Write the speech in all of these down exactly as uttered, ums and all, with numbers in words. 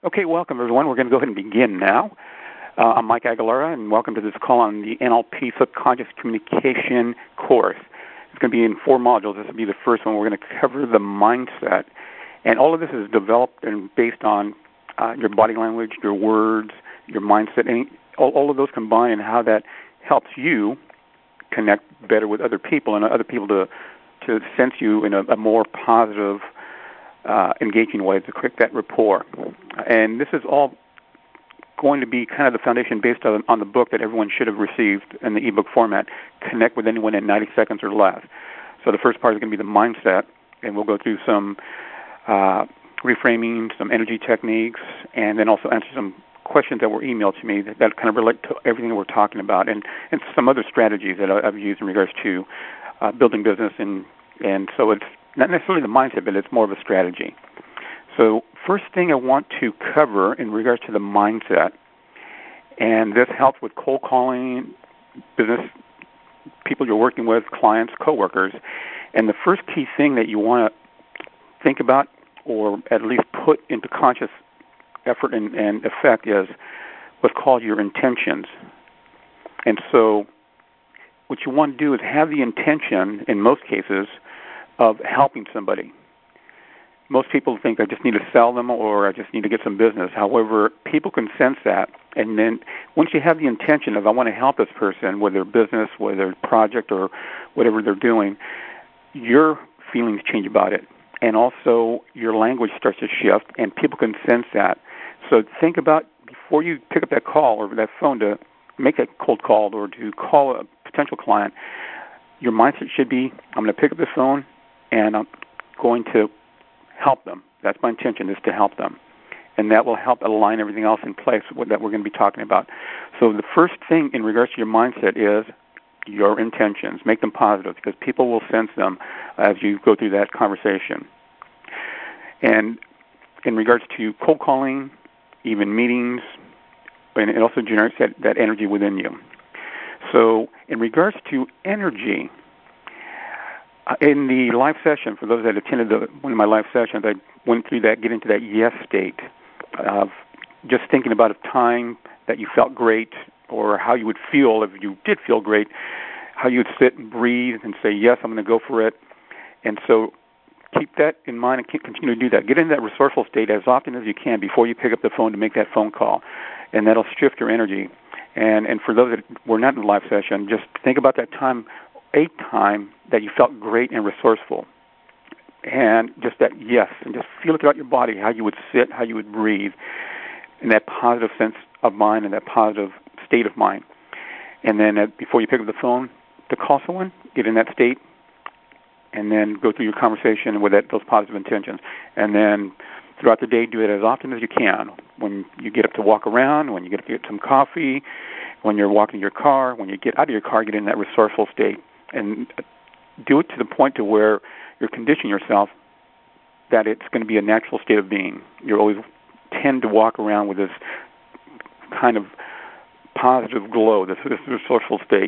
Okay, welcome everyone. We're going to go ahead and begin now. Uh, I'm Mike Aguilera, and welcome to this call on the N L P Subconscious Communication course. It's going to be in four modules. This will be the first one. We're going to cover the mindset, and all of this is developed and based on uh, your body language, your words, your mindset, and all, all of those combined, and how that helps you connect better with other people and other people to to sense you in a, a more positive, uh, engaging way to create that rapport. And this is all going to be kind of the foundation based on, on the book that everyone should have received in the ebook format, Connect with Anyone in ninety seconds or less. So the first part is going to be the mindset, and we'll go through some uh, reframing, some energy techniques, and then also answer some questions that were emailed to me that, that kind of relate to everything that we're talking about, and, and some other strategies that I've used in regards to uh, building business. And, and so it's not necessarily the mindset, but it's more of a strategy. So first thing I want to cover in regards to the mindset, and this helps with cold calling, business people you're working with, clients, coworkers. And the first key thing that you want to think about, or at least put into conscious effort and, and effect, is what's called your intentions. And so what you want to do is have the intention, in most cases, of helping somebody. Most people think I just need to sell them or I just need to get some business. However, people can sense that. And then once you have the intention of I want to help this person with their business, with their project, or whatever they're doing, your feelings change about it. And also your language starts to shift, and people can sense that. So think about, before you pick up that call or that phone to make a cold call or to call a potential client, your mindset should be, I'm going to pick up the phone and I'm going to help them. That's my intention, is to help them. And that will help align everything else in place that we're going to be talking about. So the first thing in regards to your mindset is your intentions. Make them positive, because people will sense them as you go through that conversation. And in regards to cold calling, even meetings, and it also generates that, that energy within you. So in regards to energy, Uh, in the live session, for those that attended the, one of my live sessions, I went through that, get into that yes state of just thinking about a time that you felt great, or how you would feel if you did feel great, how you would sit and breathe and say, yes, I'm going to go for it. And so keep that in mind and continue to do that. Get into that resourceful state as often as you can before you pick up the phone to make that phone call, and that'll shift your energy. And, and for those that were not in the live session, just think about that time, a time that you felt great and resourceful, and just that yes, and just feel it throughout your body, how you would sit, how you would breathe, and that positive sense of mind and that positive state of mind. And then uh, before you pick up the phone to call someone, get in that state, and then go through your conversation with that, those positive intentions. And then throughout the day, do it as often as you can. When you get up to walk around, when you get up to get some coffee, when you're walking your car, when you get out of your car, get in that resourceful state. And do it to the point to where you're conditioning yourself that it's going to be a natural state of being. You always tend to walk around with this kind of positive glow, this, this resourceful state.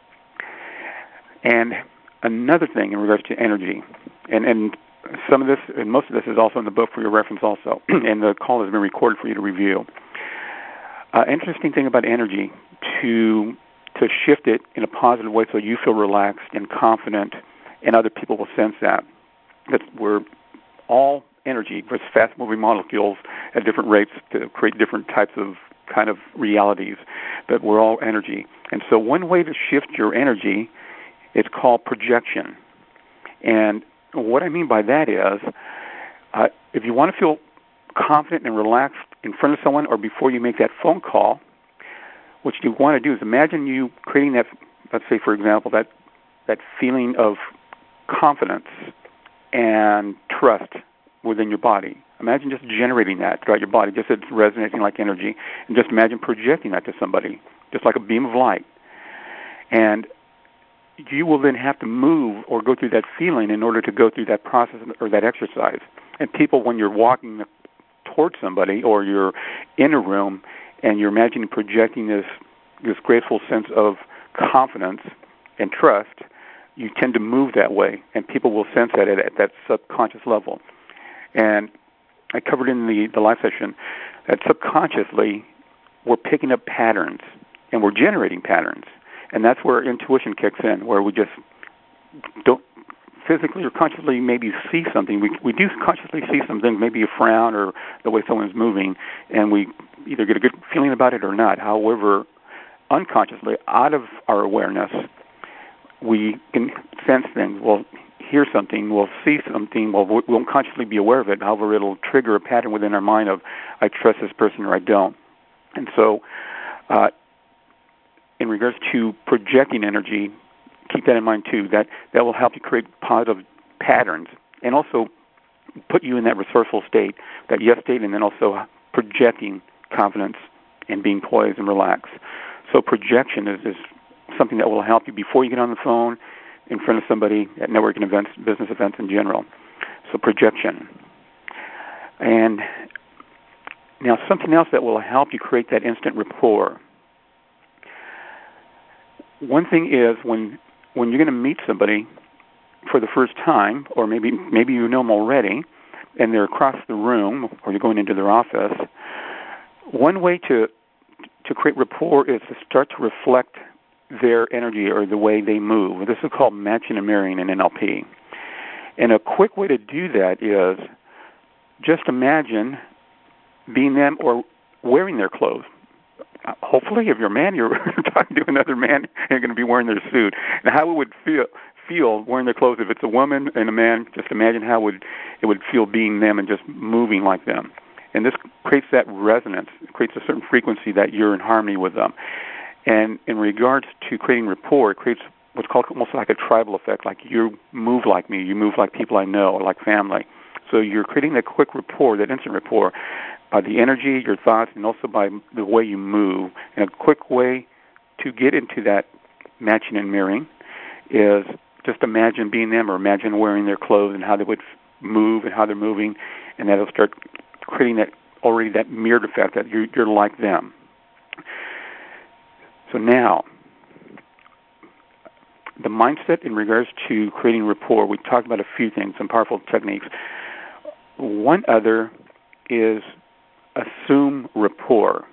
And another thing in regards to energy, and, and some of this, and most of this is also in the book for your reference also, and the call has been recorded for you to review. Uh, interesting thing about energy, to to shift it in a positive way so you feel relaxed and confident, and other people will sense that. That we're all energy, with fast-moving molecules at different rates to create different types of kind of realities, but we're all energy. And so one way to shift your energy is called projection. And what I mean by that is, uh, if you want to feel confident and relaxed in front of someone or before you make that phone call, what you want to do is imagine you creating that, let's say, for example, that that feeling of confidence and trust within your body. Imagine just generating that throughout your body, just it's resonating like energy, and just imagine projecting that to somebody, just like a beam of light. And you will then have to move or go through that feeling in order to go through that process or that exercise. And people, when you're walking towards somebody or you're in a room, and you're imagining projecting this this graceful sense of confidence and trust, you tend to move that way, and people will sense that at, at that subconscious level. And I covered in the, the live session that subconsciously we're picking up patterns and we're generating patterns. And that's where intuition kicks in, where we just don't physically or consciously maybe see something. We we do consciously see something, maybe a frown or the way someone's moving, and we either get a good feeling about it or not. However, unconsciously, out of our awareness, we can sense things. We'll hear something, we'll see something, we'll, we won't consciously be aware of it. However, it'll trigger a pattern within our mind of, I trust this person or I don't. And so, uh, in regards to projecting energy, keep that in mind too. That that will help you create positive patterns and also put you in that resourceful state, that yes state, and then also projecting confidence and being poised and relaxed. So projection is, is something that will help you before you get on the phone, in front of somebody, at networking events, business events in general. So projection. And now something else that will help you create that instant rapport. One thing is when when you're going to meet somebody for the first time, or maybe maybe you know them already, and they're across the room, or you're going into their office, one way to to create rapport is to start to reflect their energy or the way they move. This is called matching and mirroring in N L P. And a quick way to do that is just imagine being them or wearing their clothes. Hopefully, if you're a man, you're talking to another man, you're going to be wearing their suit. And how it would feel feel wearing their clothes. If it's a woman and a man, just imagine how it would, it would feel being them and just moving like them. And this creates that resonance. It creates a certain frequency that you're in harmony with them. And in regards to creating rapport, it creates what's called almost like a tribal effect, like you move like me, you move like people I know, or like family. So you're creating that quick rapport, that instant rapport, by the energy, your thoughts, and also by the way you move. And a quick way to get into that matching and mirroring is just imagine being them, or imagine wearing their clothes and how they would move and how they're moving, and that'll start creating that already that mirrored effect that you're, you're like them. So now, the mindset in regards to creating rapport, we talked about a few things, some powerful techniques. One other is assume rapport.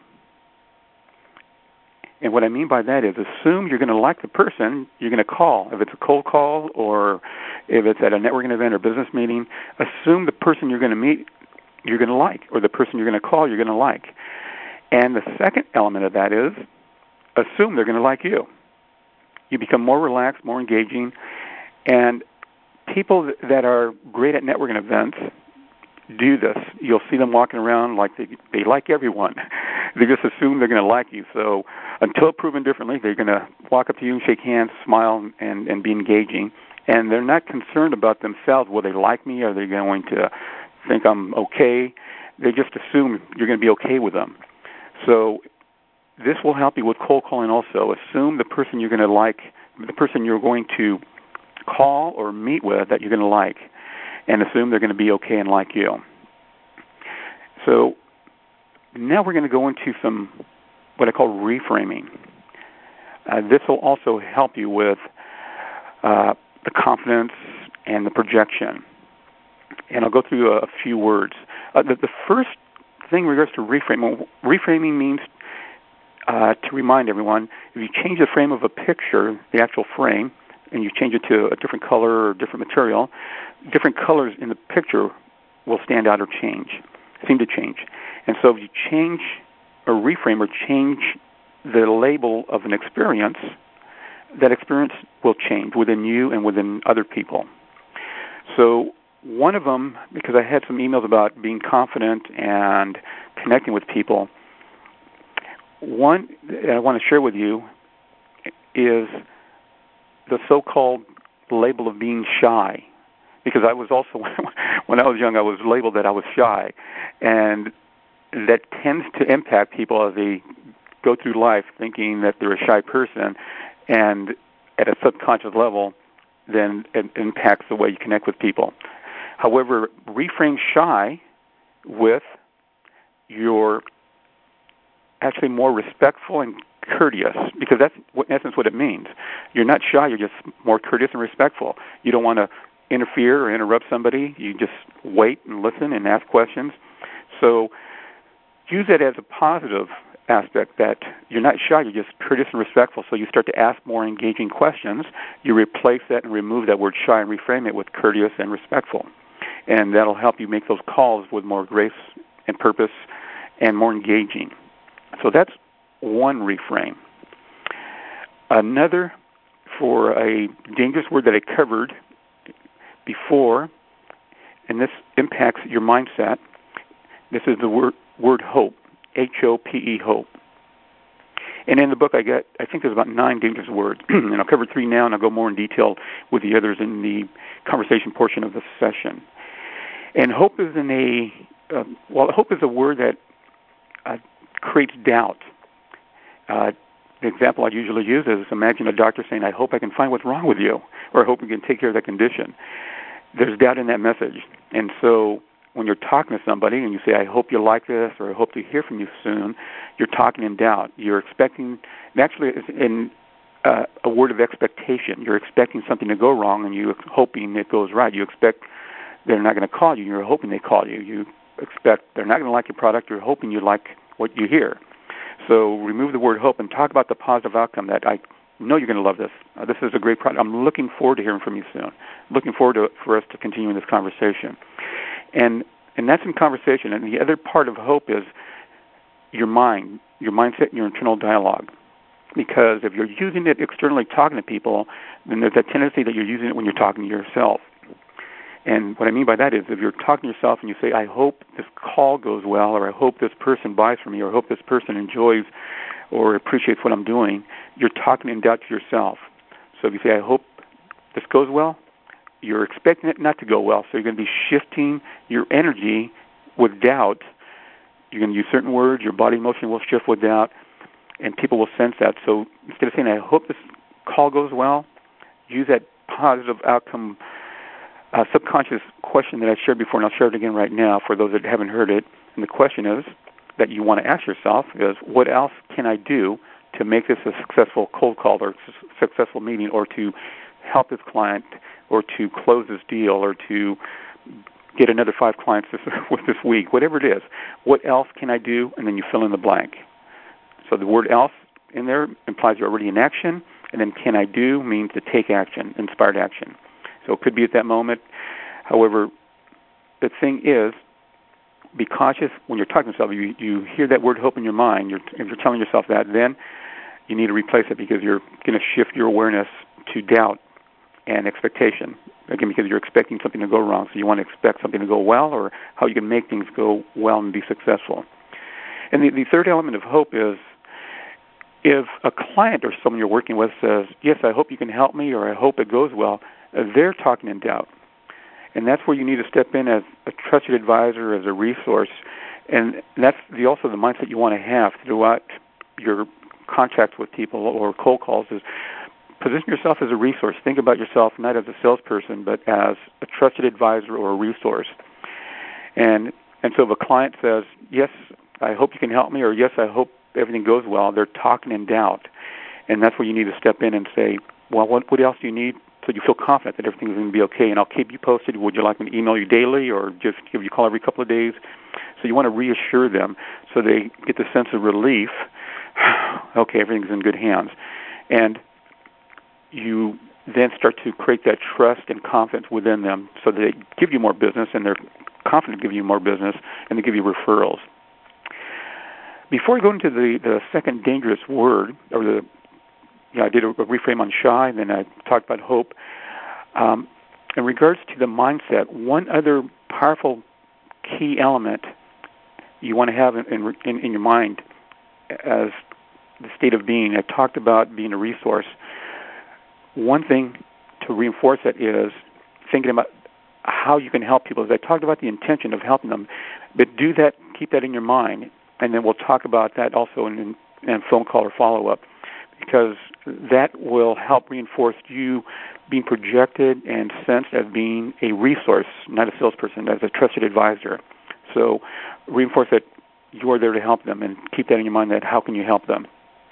And what I mean by that is assume you're going to like the person you're going to call. If it's a cold call or if it's at a networking event or business meeting, assume the person you're going to meet you're going to like, or the person you're going to call you're going to like. And the second element of that is assume they're going to like you. You become more relaxed, more engaging, and people that are great at networking events do this. You'll see them walking around like they, they like everyone. They just assume they're going to like you. So until proven differently, they're going to walk up to you and shake hands, smile, and, and be engaging. And they're not concerned about themselves. Will they like me? Are they going to think I'm okay? They just assume you're going to be okay with them. So this will help you with cold calling also. Assume the person you're going to like, the person you're going to call or meet with that you're going to like, and assume they're going to be okay and like you. So now we're going to go into some what I call reframing. Uh, this will also help you with uh, the confidence and the projection. And I'll go through a, a few words. Uh, the, the first thing in regards to reframing, reframing means uh, to remind everyone, if you change the frame of a picture, the actual frame, and you change it to a different color or different material, different colors in the picture will stand out or change, seem to change. And so if you change or reframe or change the label of an experience, that experience will change within you and within other people. So one of them, because I had some emails about being confident and connecting with people, one that I want to share with you is the so-called label of being shy. Because I was also, when I was young, I was labeled that I was shy. And that tends to impact people as they go through life thinking that they're a shy person. And at a subconscious level, then it impacts the way you connect with people. However, reframe shy with you're actually more respectful and courteous, because that's in essence what it means. You're not shy, you're just more courteous and respectful. You don't want to interfere or interrupt somebody. You just wait and listen and ask questions. So use it as a positive aspect, that you're not shy, you're just courteous and respectful. So you start to ask more engaging questions. You replace that and remove that word shy and reframe it with courteous and respectful. And that'll help you make those calls with more grace and purpose and more engaging. So that's one reframe. Another, for a dangerous word that I covered before, and this impacts your mindset, this is the word, word hope, H O P E, hope. And in the book, I got, I think there's about nine dangerous words, and I'll cover three now, and I'll go more in detail with the others in the conversation portion of the session. And hope is in a, uh, well, hope is a word that uh, creates doubt. Uh, the example I usually use is, imagine a doctor saying, I hope I can find what's wrong with you, or I hope we can take care of that condition. There's doubt in that message. And so when you're talking to somebody and you say, I hope you like this, or I hope to hear from you soon, you're talking in doubt. You're expecting, and actually it's in uh, a word of expectation. You're expecting something to go wrong, and you're hoping it goes right. You expect they're not going to call you. You're hoping they call you. You expect they're not going to like your product. You're hoping you like what you hear. So remove the word hope and talk about the positive outcome, that I know you're going to love this. Uh, this is a great product. I'm looking forward to hearing from you soon. Looking forward to for us to continue this conversation. And and that's in conversation. And the other part of hope is your mind, your mindset, and your internal dialogue. Because if you're using it externally talking to people, then there's that tendency that you're using it when you're talking to yourself. And what I mean by that is, if you're talking to yourself and you say, I hope this call goes well, or I hope this person buys from me, or I hope this person enjoys or appreciates what I'm doing, you're talking in doubt to yourself. So if you say, I hope this goes well, you're expecting it not to go well. So you're going to be shifting your energy with doubt. You're going to use certain words, your body motion will shift with doubt, and people will sense that. So instead of saying, I hope this call goes well, use that positive outcome Uh, subconscious question that I shared before, and I'll share it again right now for those that haven't heard it. And the question is that you want to ask yourself is, what else can I do to make this a successful cold call or su- successful meeting, or to help this client, or to close this deal, or to get another five clients this, with this week, whatever it is. What else can I do? And then you fill in the blank. So the word else in there implies you're already in action, and then can I do means to take action, inspired action. So it could be at that moment. However, the thing is, be cautious when you're talking to yourself. You, you hear that word hope in your mind. You're, if you're telling yourself that, then you need to replace it, because you're going to shift your awareness to doubt and expectation. Again, because you're expecting something to go wrong. So you want to expect something to go well, or how you can make things go well and be successful. And the, the third element of hope is, if a client or someone you're working with says, yes, I hope you can help me, or I hope it goes well, they're talking in doubt. And that's where you need to step in as a trusted advisor, as a resource. And that's the, also the mindset you want to have throughout your contacts with people or cold calls, is position yourself as a resource. Think about yourself not as a salesperson, but as a trusted advisor or a resource. And and so if a client says, yes, I hope you can help me, or yes, I hope everything goes well, they're talking in doubt. And that's where you need to step in and say, well, what, what else do you need so you feel confident that everything's going to be okay? And I'll keep you posted. Would you like me to email you daily, or just give you a call every couple of days? So you want to reassure them so they get the sense of relief. Okay, everything's in good hands. And you then start to create that trust and confidence within them, so they give you more business, and they're confident to give you more business, and they give you referrals. Before I go into the, the second dangerous word, or the you know, I did a, a reframe on shy, and then I talked about hope. Um, in regards to the mindset, one other powerful key element you want to have in, in, in your mind as the state of being. I talked about being a resource. One thing to reinforce it is thinking about how you can help people. As I talked about the intention of helping them, but do that, keep that in your mind, and then we'll talk about that also in, in a phone call or follow-up, because that will help reinforce you being projected and sensed as being a resource, not a salesperson, as a trusted advisor. So reinforce that you're there to help them, and keep that in your mind, that how can you help them.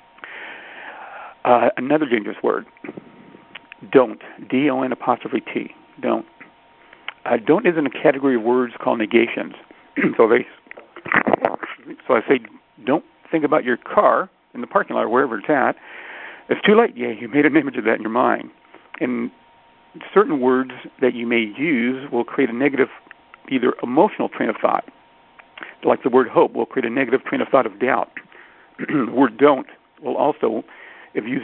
Uh, another dangerous word, don't, D O N apostrophe T, don't. Uh, don't is in a category of words called negations. So they, so I say, don't think about your car in the parking lot or wherever it's at. It's too late. Yeah, you made an image of that in your mind. And certain words that you may use will create a negative, either emotional train of thought. Like the word hope will create a negative train of thought of doubt. The word don't will also, if you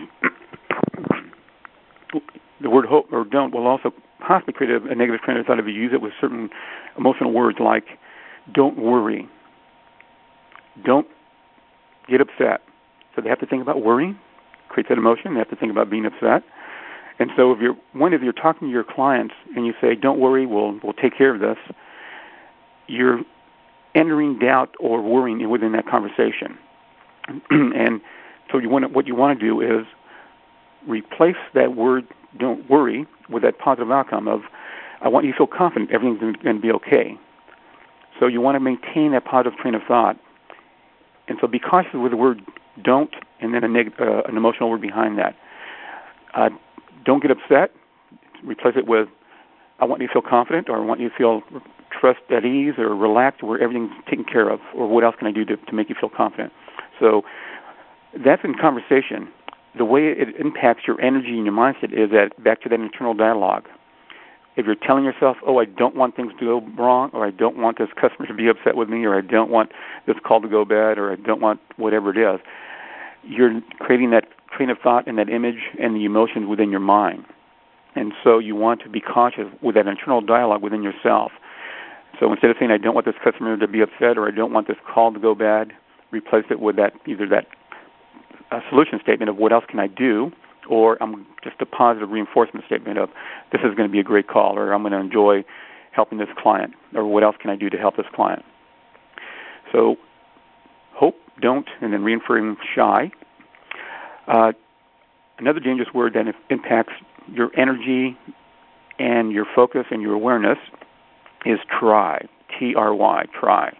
the word hope or don't will also possibly create a, a negative train of thought if you use it with certain emotional words like don't worry, don't get upset. So they have to think about worrying, creates that emotion. They have to think about being upset. And so if you're one if you're talking to your clients and you say, don't worry, we'll we'll take care of this, you're entering doubt or worrying within that conversation. And so you want to, what you want to do is replace that word don't worry with that positive outcome of I want you to feel confident everything's going to be okay. So you want to maintain that positive train of thought. And so be cautious with the word don't and then a neg- uh, an emotional word behind that. Uh, don't get upset. Replace it with I want you to feel confident, or I want you to feel trust at ease or relaxed where everything's taken care of, or what else can I do to, to make you feel confident. So that's in conversation. The way it impacts your energy and your mindset is that back to that internal dialogue. If you're telling yourself, oh, I don't want things to go wrong, or I don't want this customer to be upset with me, or I don't want this call to go bad, or I don't want whatever it is, you're creating that train of thought and that image and the emotions within your mind. And so you want to be conscious with that internal dialogue within yourself. So instead of saying, I don't want this customer to be upset, or I don't want this call to go bad, replace it with that either that uh, solution statement of what else can I do, or I'm just a positive reinforcement statement of this is going to be a great call, or I'm going to enjoy helping this client, or what else can I do to help this client. So hope, don't, and then reinforcing shy. Uh, another dangerous word that impacts your energy and your focus and your awareness is try, T R Y, try.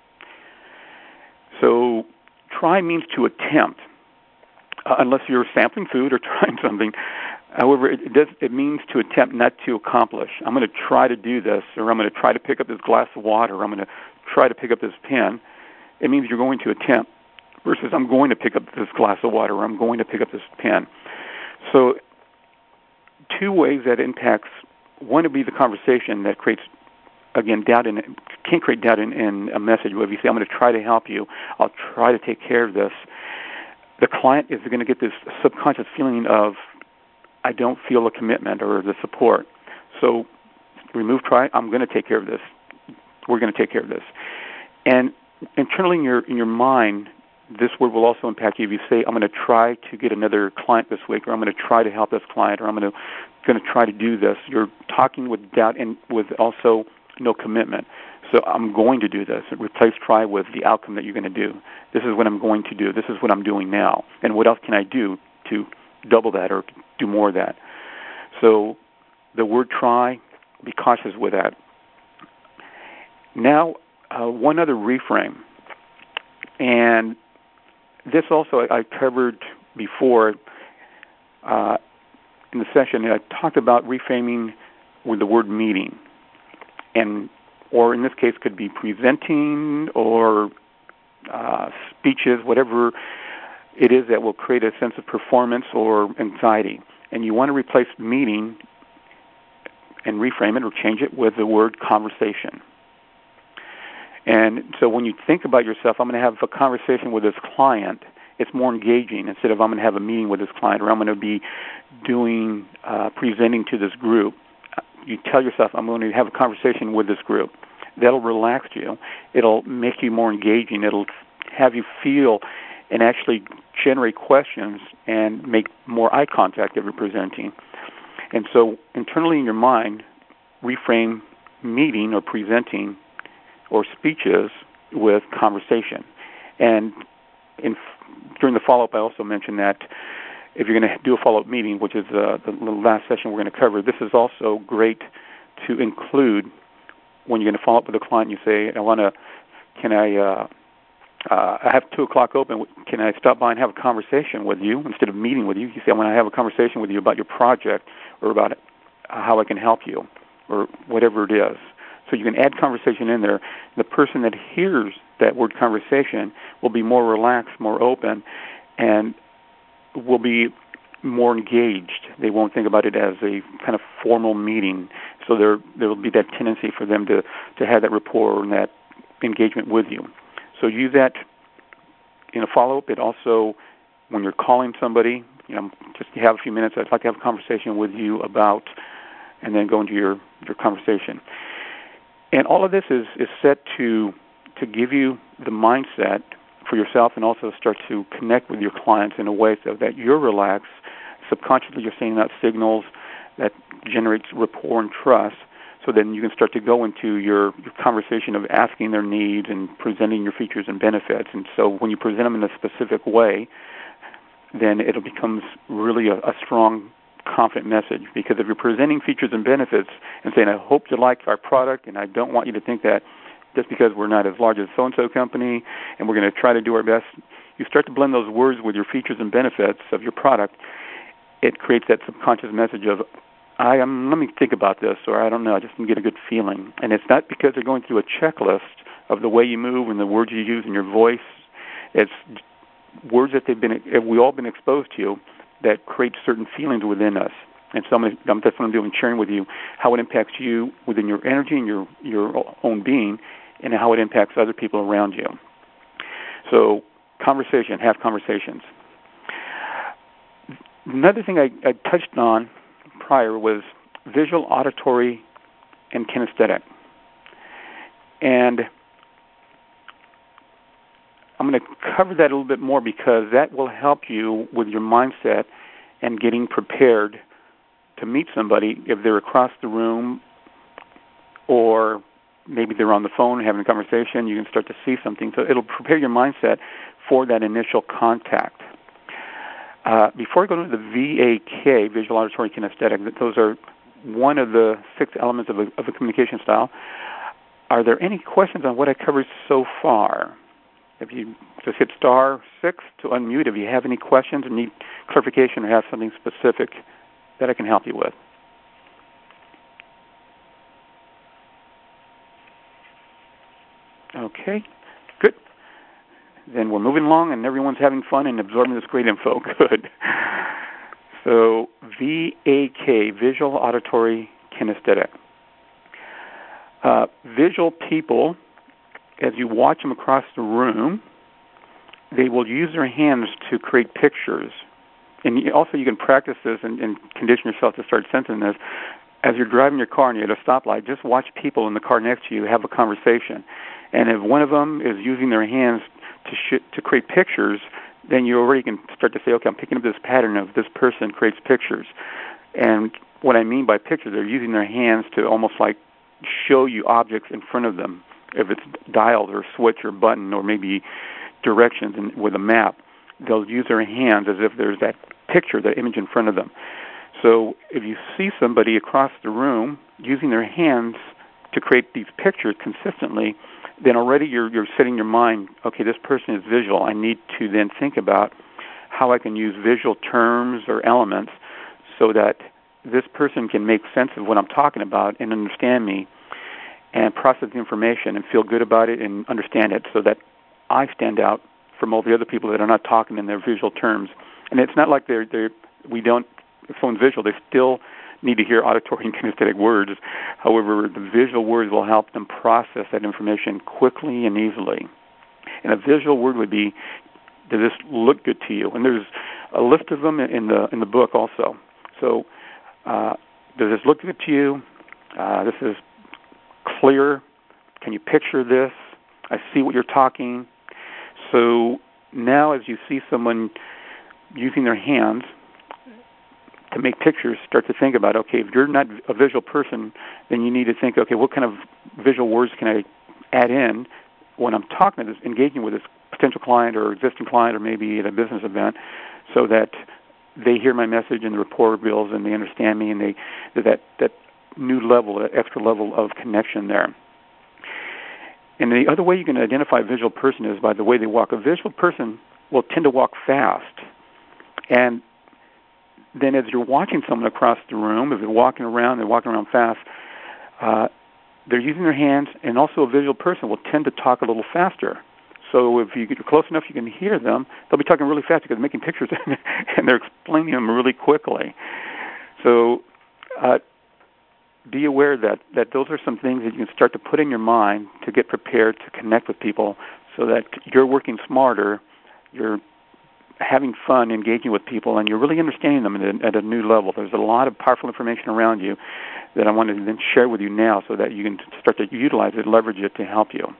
So try means to attempt, uh, unless you're sampling food or trying something. However, it, it does it means to attempt, not to accomplish. I'm going to try to do this, or I'm going to try to pick up this glass of water, or I'm going to try to pick up this pen. It means you're going to attempt versus I'm going to pick up this glass of water, or I'm going to pick up this pen. So two ways that impacts, one would be the conversation that creates, again, doubt in it, can create doubt in, in a message. Where if you say, I'm going to try to help you, I'll try to take care of this, the client is going to get this subconscious feeling of, I don't feel a commitment or the support. So remove try, I'm going to take care of this. We're going to take care of this. And internally in your, in your mind, this word will also impact you if you say, I'm going to try to get another client this week, or I'm going to try to help this client, or I'm going to going to try to do this. You're talking with doubt and with also no commitment. So I'm going to do this. Replace try with the outcome that you're going to do. This is what I'm going to do. This is what I'm doing now. And what else can I do to double that or do more of that? So the word try, be cautious with that. Now, uh, one other reframe. And this also I covered before uh, in the session. I talked about reframing with the word meeting, and or in this case could be presenting or uh, speeches, whatever it is that will create a sense of performance or anxiety. And you want to replace meeting and reframe it or change it with the word conversation. And so when you think about yourself, I'm going to have a conversation with this client, it's more engaging instead of I'm going to have a meeting with this client, or I'm going to be doing, uh, presenting to this group. You tell yourself, I'm going to have a conversation with this group. That'll relax you. It'll make you more engaging. It'll have you feel and actually generate questions and make more eye contact if you're presenting. And so internally in your mind, reframe meeting or presenting or speeches with conversation. And in, during the follow-up, I also mentioned that if you're going to do a follow-up meeting, which is uh, the last session we're going to cover, this is also great to include when you're going to follow up with a client. You say, I want to, can I, uh, uh, I have two o'clock open. Can I stop by and have a conversation with you instead of meeting with you? You say, I want to have a conversation with you about your project or about how I can help you or whatever it is. So you can add conversation in there. The person that hears that word conversation will be more relaxed, more open, and will be more engaged. They won't think about it as a kind of formal meeting. So there there will be that tendency for them to, to have that rapport and that engagement with you. So use that in a follow-up. It also, when you're calling somebody, you know, just you have a few minutes, I'd like to have a conversation with you about, and then go into your, your conversation. And all of this is, is set to to give you the mindset for yourself, and also start to connect with your clients in a way so that you're relaxed. Subconsciously, you're sending out signals that generates rapport and trust, so then you can start to go into your, your conversation of asking their needs and presenting your features and benefits. And so when you present them in a specific way, then it becomes really a, a strong, confident message. Because if you're presenting features and benefits and saying, I hope you like our product, and I don't want you to think that just because we're not as large as so-and-so company, and we're going to try to do our best, you start to blend those words with your features and benefits of your product. It creates that subconscious message of, I am, let me think about this, or I don't know, I just can get a good feeling. And it's not because they're going through a checklist of the way you move and the words you use in your voice. It's words that they've been, we all been exposed to, that create certain feelings within us. And so I'm, I'm, that's what I'm doing, sharing with you how it impacts you within your energy and your, your own being, and how it impacts other people around you. So conversation, have conversations. Another thing I, I touched on prior was visual, auditory, and kinesthetic. And I'm going to cover that a little bit more, because that will help you with your mindset and getting prepared to meet somebody if they're across the room, or maybe they're on the phone having a conversation. You can start to see something. So it'll prepare your mindset for that initial contact. Uh, before I go into the V A K, visual, auditory, kinesthetic, those are one of the six elements of a, of a communication style. Are there any questions on what I covered so far? If you just hit star six to unmute, if you have any questions or need clarification or have something specific that I can help you with. Okay, good. Then we're moving along, and everyone's having fun and absorbing this great info. Good. So V A K, visual, auditory, kinesthetic. Uh, visual people, as you watch them across the room, they will use their hands to create pictures. And also you can practice this and, and condition yourself to start sensing this. As you're driving your car and you're at a stoplight, just watch people in the car next to you have a conversation. And if one of them is using their hands to sh- to create pictures, then you already can start to say, okay, I'm picking up this pattern of this person creates pictures. And what I mean by pictures, they're using their hands to almost like show you objects in front of them, if it's dials or switch or button or maybe directions in, with a map. They'll use their hands as if there's that picture, that image in front of them. So if you see somebody across the room using their hands to create these pictures consistently, then already you're, you're setting your mind, okay, this person is visual. I need to then think about how I can use visual terms or elements so that this person can make sense of what I'm talking about and understand me and process the information and feel good about it and understand it, so that I stand out from all the other people that are not talking in their visual terms. And it's not like they're, they're we don't, if someone's visual, they still need to hear auditory and kinesthetic words. However, the visual words will help them process that information quickly and easily. And a visual word would be, does this look good to you? And there's a list of them in the in the book also. So, uh, does this look good to you? Uh, this is clear. Can you picture this? I see what you're talking. So now as you see someone using their hands to make pictures, start to think about, okay, if you're not a visual person, then you need to think, okay, what kind of visual words can I add in when I'm talking to this, engaging with this potential client or existing client or maybe at a business event, so that they hear my message and the rapport builds and they understand me and they that that new level, that extra level of connection there. And the other way you can identify a visual person is by the way they walk. A visual person will tend to walk fast. And then as you're watching someone across the room, if they're walking around, they're walking around fast, uh, they're using their hands, and also a visual person will tend to talk a little faster. So if you get close enough, you can hear them. They'll be talking really fast because they're making pictures and they're explaining them really quickly. So uh, be aware that, that those are some things that you can start to put in your mind to get prepared to connect with people so that you're working smarter, you're having fun engaging with people, and you're really understanding them at a, at a new level. There's a lot of powerful information around you that I want to then share with you now so that you can start to utilize it, leverage it to help you.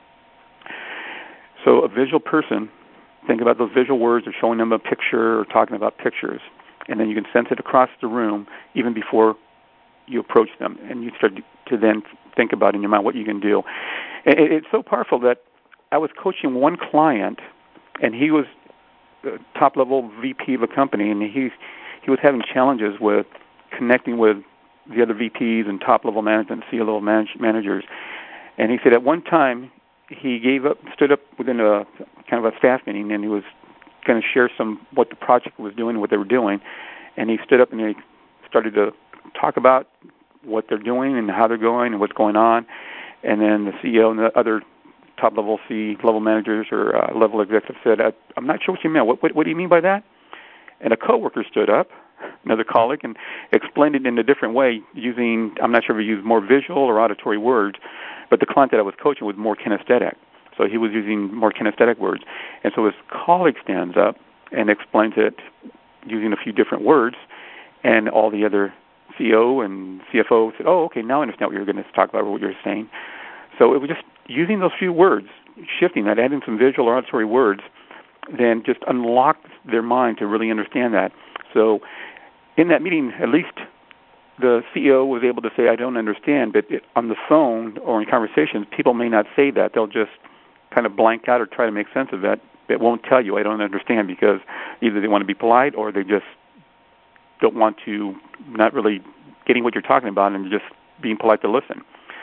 So a visual person, think about those visual words or showing them a picture or talking about pictures, and then you can sense it across the room even before you approach them, and you start to then think about in your mind what you can do. It's so powerful that I was coaching one client, and he was a top-level V P of a company, and he, he was having challenges with connecting with the other V Ps and top-level management, C-level manage, managers. And he said at one time, he gave up, stood up within a kind of a staff meeting, and he was going to share some what the project was doing, what they were doing, and he stood up and he started to talk about what they're doing and how they're going and what's going on, and then the C E O and the other top-level C-level managers or uh, level executives said, "I'm not sure what you meant. What, what, what do you mean by that?" And a coworker stood up, another colleague, and explained it in a different way using, I'm not sure if he used more visual or auditory words, but the client that I was coaching was more kinesthetic. So he was using more kinesthetic words. And so his colleague stands up and explains it using a few different words, and all the other C E O and C F O said, "Oh, okay, now I understand what you're going to talk about, what you're saying." So it was just using those few words, shifting that, adding some visual or auditory words, then just unlocked their mind to really understand that. So in that meeting, at least the C E O was able to say, "I don't understand," but it, on the phone or in conversations, people may not say that. They'll just kind of blank out or try to make sense of that. It won't tell you, "I don't understand," because either they want to be polite or they just don't want to, not really getting what you're talking about and just being polite to listen.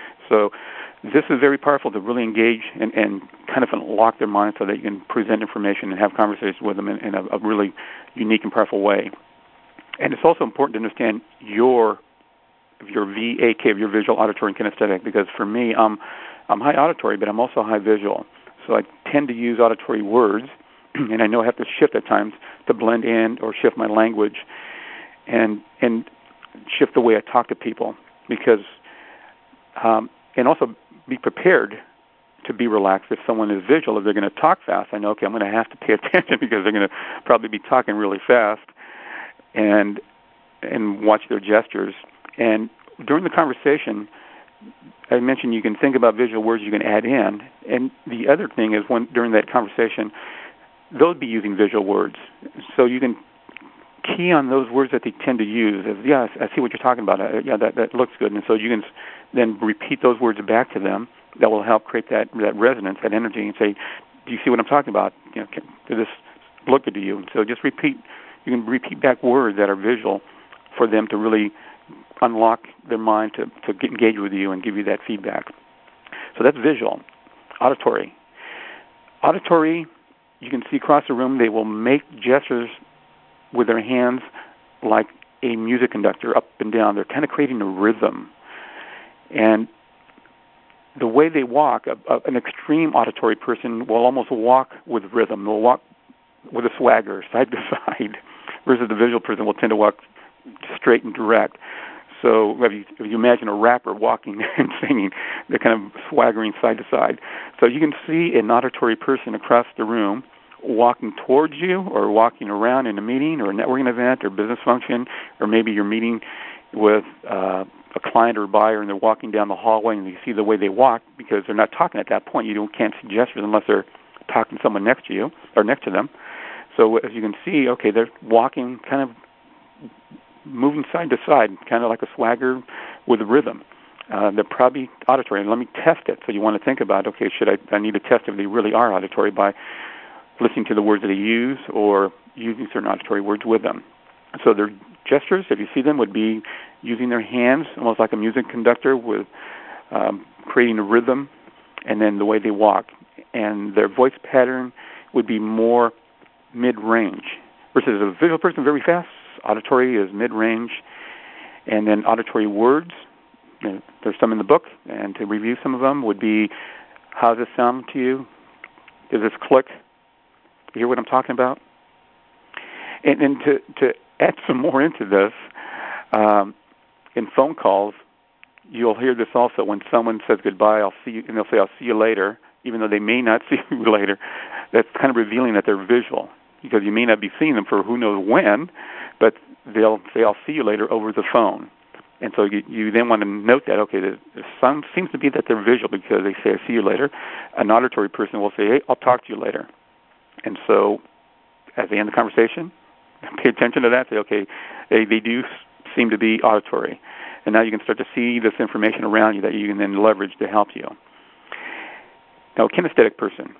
So this is very powerful to really engage and, and kind of unlock their mind so that you can present information and have conversations with them in, in a, a really unique and powerful way. And it's also important to understand your your V A K, of your visual, auditory, and kinesthetic, because for me, um, I'm high auditory, but I'm also high visual. So I tend to use auditory words, and I know I have to shift at times to blend in or shift my language and and shift the way I talk to people, because um, and also be prepared to be relaxed. If someone is visual, if they're going to talk fast, I know, okay, I'm going to have to pay attention because they're going to probably be talking really fast, and and watch their gestures. And during the conversation, I mentioned you can think about visual words you can add in, and the other thing is when during that conversation, they'll be using visual words, so you can key on those words that they tend to use. As, yeah, I see what you're talking about. Uh, yeah, that, that looks good. And so you can then repeat those words back to them. That will help create that, that resonance, that energy, and say, "Do you see what I'm talking about? You know, can, does this look good to you?" And so just repeat. You can repeat back words that are visual for them to really unlock their mind to, to get engage with you and give you that feedback. So that's visual. Auditory. Auditory, you can see across the room, they will make gestures with their hands like a music conductor up and down. They're kind of creating a rhythm. And the way they walk, a, a, an extreme auditory person will almost walk with rhythm. They'll walk with a swagger, side to side, versus the visual person will tend to walk straight and direct. So if you, if you imagine a rapper walking and singing, they're kind of swaggering side to side. So you can see an auditory person across the room walking towards you or walking around in a meeting or a networking event or business function, or maybe you're meeting with uh, a client or a buyer and they're walking down the hallway and you see the way they walk because they're not talking at that point. You don't can't see gestures unless they're talking to someone next to you or next to them. So as you can see, okay, they're walking kind of moving side to side, kind of like a swagger with a rhythm. Uh, they're probably auditory. And let me test it. So you want to think about, okay, should I, I need to test if they really are auditory by listening to the words that they use or using certain auditory words with them. So their gestures, if you see them, would be using their hands, almost like a music conductor, with um, creating a rhythm, and then the way they walk. And their voice pattern would be more mid-range, versus a visual person very fast. Auditory is mid-range, and then auditory words There's some in the book, and to review some of them would be, how does this sound to you? Does this click? You hear what I'm talking about? And, and to, to add some more into this, um, in phone calls, you'll hear this also when someone says goodbye, I'll see you, and they'll say, I'll see you later, even though they may not see you later. That's kind of revealing that they're visual, because you may not be seeing them for who knows when, but they'll say, I'll see you later over the phone. And so you, you then want to note that, okay, the, the sun seems to be that they're visual because they say, I see you later. An auditory person will say, hey, I'll talk to you later. And so as they end the conversation, pay attention to that. Say, okay, they, they do seem to be auditory. And now you can start to see this information around you that you can then leverage to help you. Now, a kinesthetic person,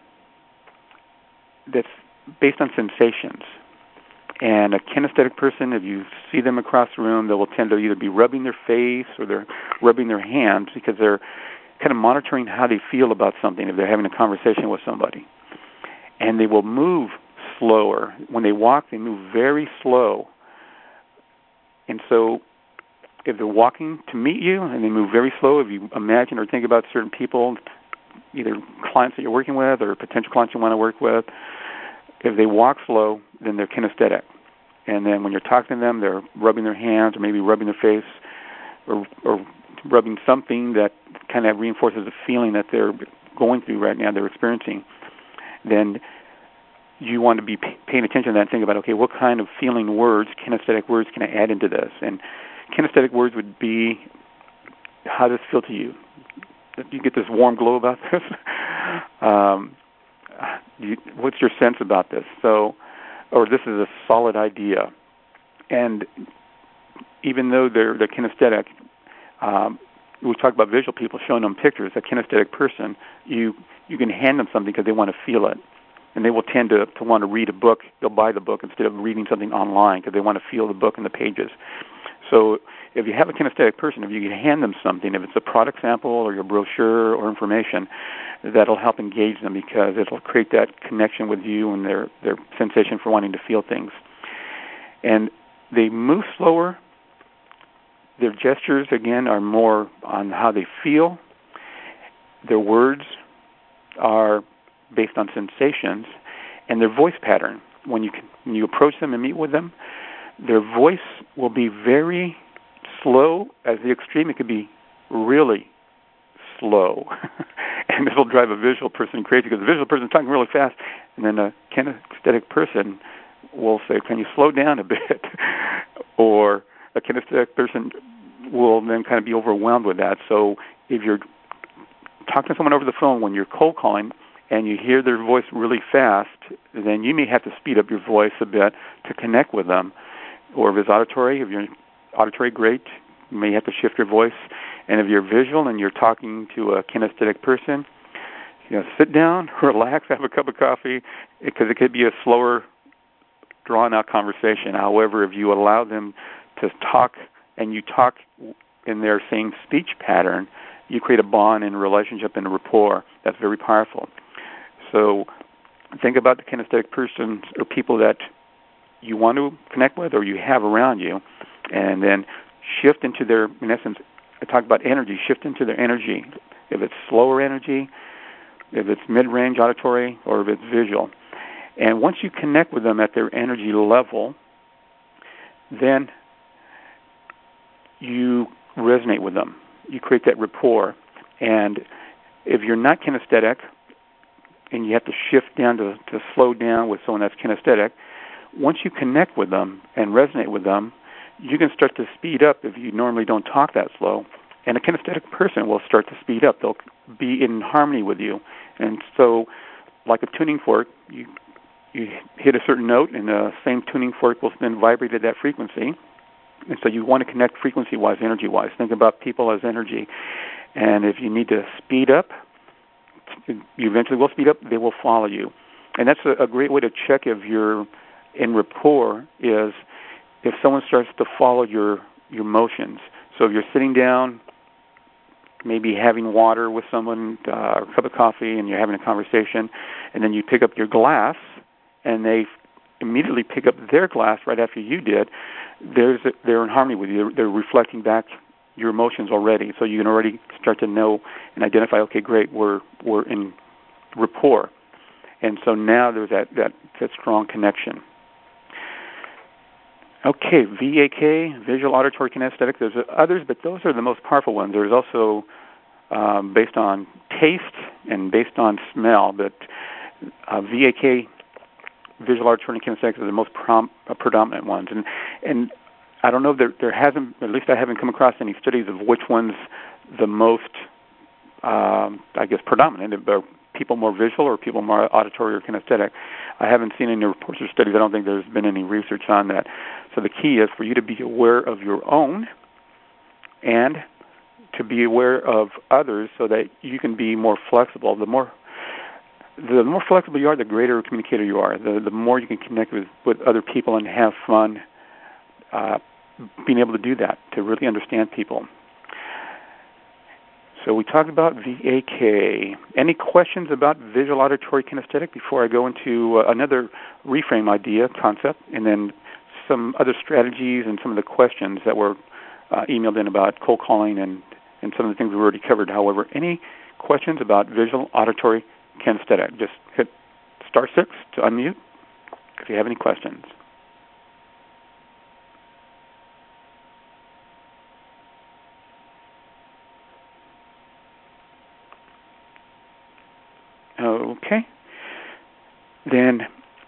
that's based on sensations. And a kinesthetic person, if you see them across the room, they will tend to either be rubbing their face or they're rubbing their hands because they're kind of monitoring how they feel about something if they're having a conversation with somebody. And they will move slower. When they walk, they move very slow. And so if they're walking to meet you and they move very slow, if you imagine or think about certain people, either clients that you're working with or potential clients you want to work with, if they walk slow, then they're kinesthetic. And then when you're talking to them, they're rubbing their hands or maybe rubbing their face or, or rubbing something that kind of reinforces the feeling that they're going through right now, they're experiencing. Then you want to be paying attention to that and think about, okay, what kind of feeling words, kinesthetic words, can I add into this? And kinesthetic words would be, how does this feel to you? Do you get this warm glow about this? um, you, what's your sense about this? So, or this is a solid idea. And even though they're, they're kinesthetic, um, we talk about visual people showing them pictures. A kinesthetic person, you you can hand them something because they want to feel it. And they will tend to, to want to read a book. They'll buy the book instead of reading something online because they want to feel the book and the pages. So if you have a kinesthetic person, if you can hand them something, if it's a product sample or your brochure or information, that'll help engage them because it'll create that connection with you and their, their sensation for wanting to feel things. And they move slower. Their gestures, again, are more on how they feel. Their words are based on sensations. And their voice pattern, when you, can, when you approach them and meet with them, their voice will be very slow. As the extreme, it could be really slow. And this will drive a visual person crazy because the visual person is talking really fast, and then a kinesthetic person will say, can you slow down a bit? Or a kinesthetic person will then kind of be overwhelmed with that. So if you're talking to someone over the phone when you're cold calling and you hear their voice really fast, then you may have to speed up your voice a bit to connect with them. Or if it's auditory, if you're auditory, great. You may have to shift your voice. And if you're visual and you're talking to a kinesthetic person, you know, sit down, relax, have a cup of coffee, because it could be a slower, drawn-out conversation. However, if you allow them to talk and you talk in their same speech pattern, you create a bond and a relationship and a rapport that's very powerful. So think about the kinesthetic persons or people that you want to connect with or you have around you, and then shift into their, in essence, I talk about energy, shift into their energy. If it's slower energy, if it's mid-range auditory, or if it's visual. And once you connect with them at their energy level, then you resonate with them. You create that rapport. And if you're not kinesthetic and you have to shift down to, to slow down with someone that's kinesthetic, once you connect with them and resonate with them, you can start to speed up if you normally don't talk that slow. And a kinesthetic person will start to speed up. They'll be in harmony with you. And so, like a tuning fork, you you hit a certain note, and the same tuning fork will then vibrate at that frequency. And so you want to connect frequency-wise, energy-wise. Think about people as energy. And if you need to speed up, you eventually will speed up, they will follow you. And that's a, a great way to check if you're in rapport is if someone starts to follow your, your motions. So if you're sitting down, maybe having water with someone, uh, or a cup of coffee, and you're having a conversation, and then you pick up your glass, and they immediately pick up their glass right after you did, there's a, they're in harmony with you. They're reflecting back your emotions already, so you can already start to know and identify, okay, great, we're we're in rapport. And so now there's that, that, that strong connection. Okay, V A K, visual, auditory, kinesthetic. There's others, but those are the most powerful ones. There's also um, based on taste and based on smell, but uh, V A K, visual, auditory, and kinesthetic are the most prom- uh, predominant ones. And and I don't know, there there hasn't, at least I haven't come across any studies of which one's the most, um, I guess, predominant. Are people more visual or people more auditory or kinesthetic? I haven't seen any reports or studies. I don't think there's been any research on that. So the key is for you to be aware of your own and to be aware of others so that you can be more flexible. The more the more flexible you are, the greater a communicator you are. The, the more you can connect with, with other people and have fun uh, being able to do that, to really understand people. So we talked about V A K. Any questions about visual, auditory, kinesthetic before I go into uh, another reframe idea, concept, and then some other strategies and some of the questions that were uh, emailed in about cold calling and, and some of the things we already covered. However, any questions about visual, auditory, kinesthetic? Just hit star six to unmute if you have any questions. Okay. Then,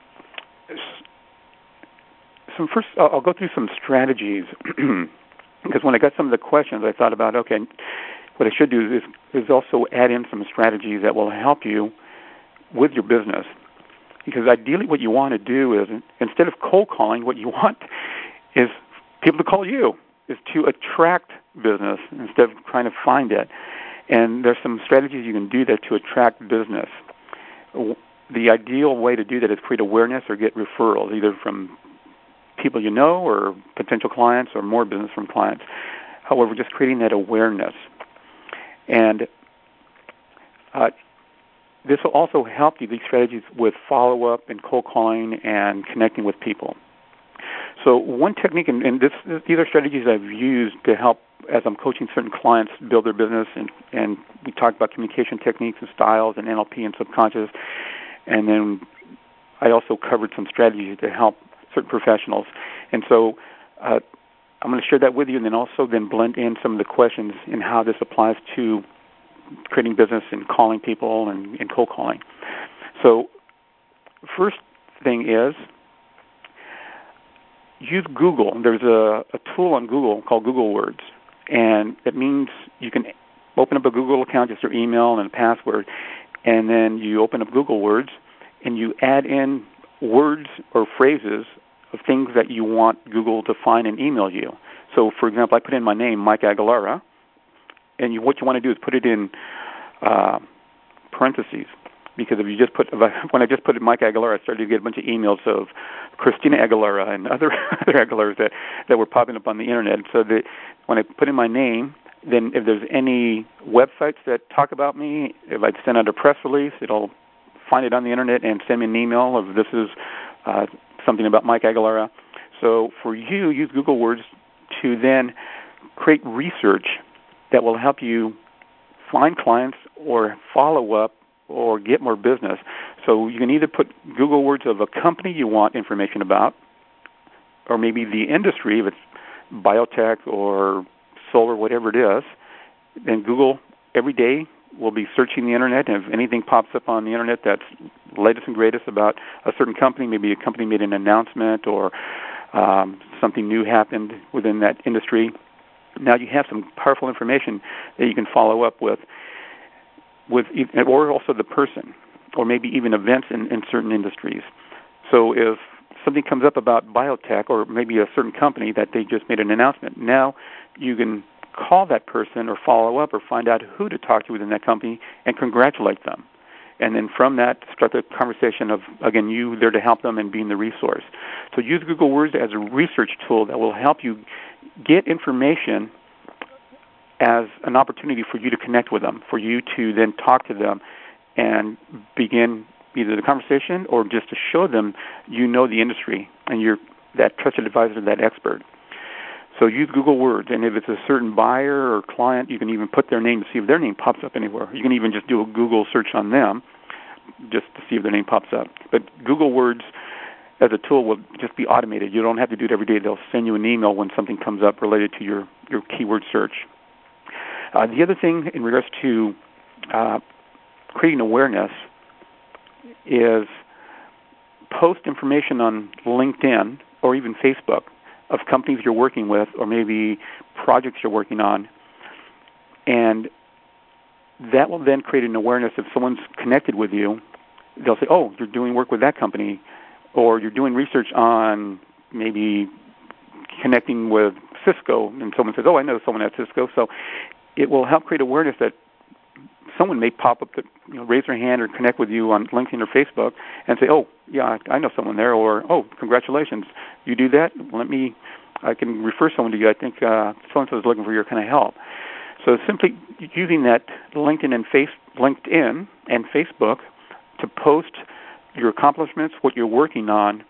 some first, I'll go through some strategies because when I got some of the questions, I thought about, okay, what I should do is, is also add in some strategies that will help you with your business. Because ideally what you want to do is, instead of cold calling, what you want is people to call you, is to attract business instead of trying to find it. And there's some strategies you can do that to attract business. The ideal way to do that is create awareness or get referrals, either from people you know or potential clients or more business from clients. However, just creating that awareness. And uh, this will also help you, these strategies, with follow-up and cold calling and connecting with people. So one technique, and, and this, these are strategies I've used to help as I'm coaching certain clients build their business, and, and we talked about communication techniques and styles and N L P and subconscious, and then I also covered some strategies to help certain professionals. And so uh, I'm going to share that with you and then also then blend in some of the questions and how this applies to creating business and calling people and, and cold calling. So first thing is, use Google. There's a, a tool on Google called Google Words, and it means you can open up a Google account, just your email and a password, and then you open up Google Words, and you add in words or phrases of things that you want Google to find and email you. So, for example, I put in my name, Mike Aguilera, and you, what you want to do is put it in uh, parentheses. Because if you just put, when I just put in Mike Aguilera, I started to get a bunch of emails of Christina Aguilera and other other Aguileras that, that were popping up on the internet. So that when I put in my name, then if there's any websites that talk about me, if I send out a press release, it'll find it on the internet and send me an email of this is uh, something about Mike Aguilera. So for you, use Google Words to then create research that will help you find clients or follow up or get more business. So you can either put Google Words of a company you want information about, or maybe the industry, if it's biotech or solar, whatever it is. Then Google every day will be searching the internet, and if anything pops up on the internet that's latest and greatest about a certain company, maybe a company made an announcement or um, something new happened within that industry, now you have some powerful information that you can follow up with. With, or also the person, or maybe even events in, in certain industries. So if something comes up about biotech or maybe a certain company that they just made an announcement, now you can call that person or follow up or find out who to talk to within that company and congratulate them. And then from that, start the conversation of, again, you there to help them and being the resource. So use Google Words as a research tool that will help you get information as an opportunity for you to connect with them, for you to then talk to them and begin either the conversation or just to show them you know the industry and you're that trusted advisor, that expert. So use Google Words, and if it's a certain buyer or client, you can even put their name to see if their name pops up anywhere. You can even just do a Google search on them just to see if their name pops up. But Google Words as a tool will just be automated. You don't have to do it every day. They'll send you an email when something comes up related to your, your keyword search. Uh, the other thing in regards to uh, creating awareness is post information on LinkedIn or even Facebook of companies you're working with or maybe projects you're working on. And that will then create an awareness. If someone's connected with you, they'll say, oh, you're doing work with that company, or you're doing research on maybe connecting with Cisco, and someone says, oh, I know someone at Cisco. So it will help create awareness that someone may pop up, to, you know, raise their hand or connect with you on LinkedIn or Facebook and say, oh, yeah, I know someone there, or, oh, congratulations, you do that? Let me, I can refer someone to you. I think uh, so-and-so is looking for your kind of help. So simply using that LinkedIn and face, LinkedIn and Facebook to post your accomplishments, what you're working on,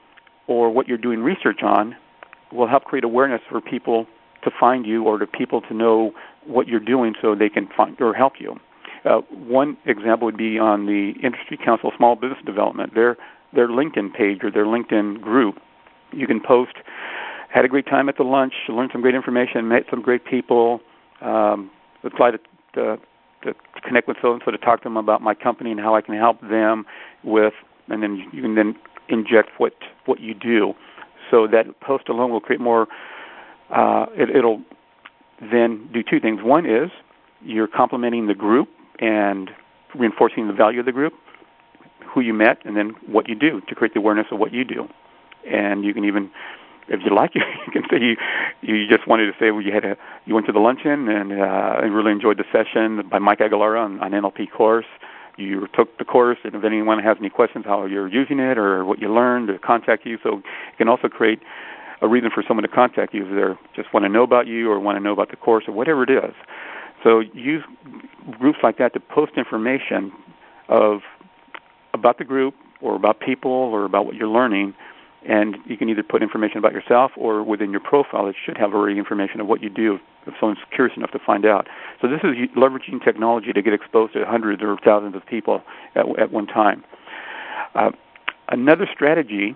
or what you're doing research on, will help create awareness for people to find you or to people to know what you're doing so they can find or help you. Uh, one example would be on the Industry Council of Small Business Development, their, their LinkedIn page or their LinkedIn group. You can post, had a great time at the lunch, learned some great information, met some great people, um, apply to, to, to connect with so-and-so to talk to them about my company and how I can help them with, and then you can then inject what, what you do. So that post alone will create more, uh, it, it'll then do two things. One is you're complimenting the group and reinforcing the value of the group, who you met, and then what you do to create the awareness of what you do. And you can even, if you like, you can say you, you just wanted to say, well, you had a, you went to the luncheon and uh, and really enjoyed the session by Mike Aguilera on, on N L P course. You took the course, and if anyone has any questions how you're using it or what you learned, to contact you. So it can also create a reason for someone to contact you if they just want to know about you or want to know about the course or whatever it is. So use groups like that to post information of about the group or about people or about what you're learning, and you can either put information about yourself or within your profile it should have already information of what you do if someone's curious enough to find out. So this is leveraging technology to get exposed to hundreds or thousands of people at, at one time. Uh, another strategy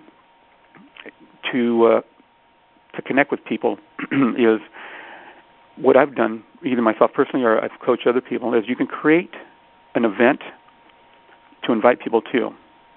to uh, to connect with people is what I've done, either myself personally or I've coached other people, is you can create an event to invite people to.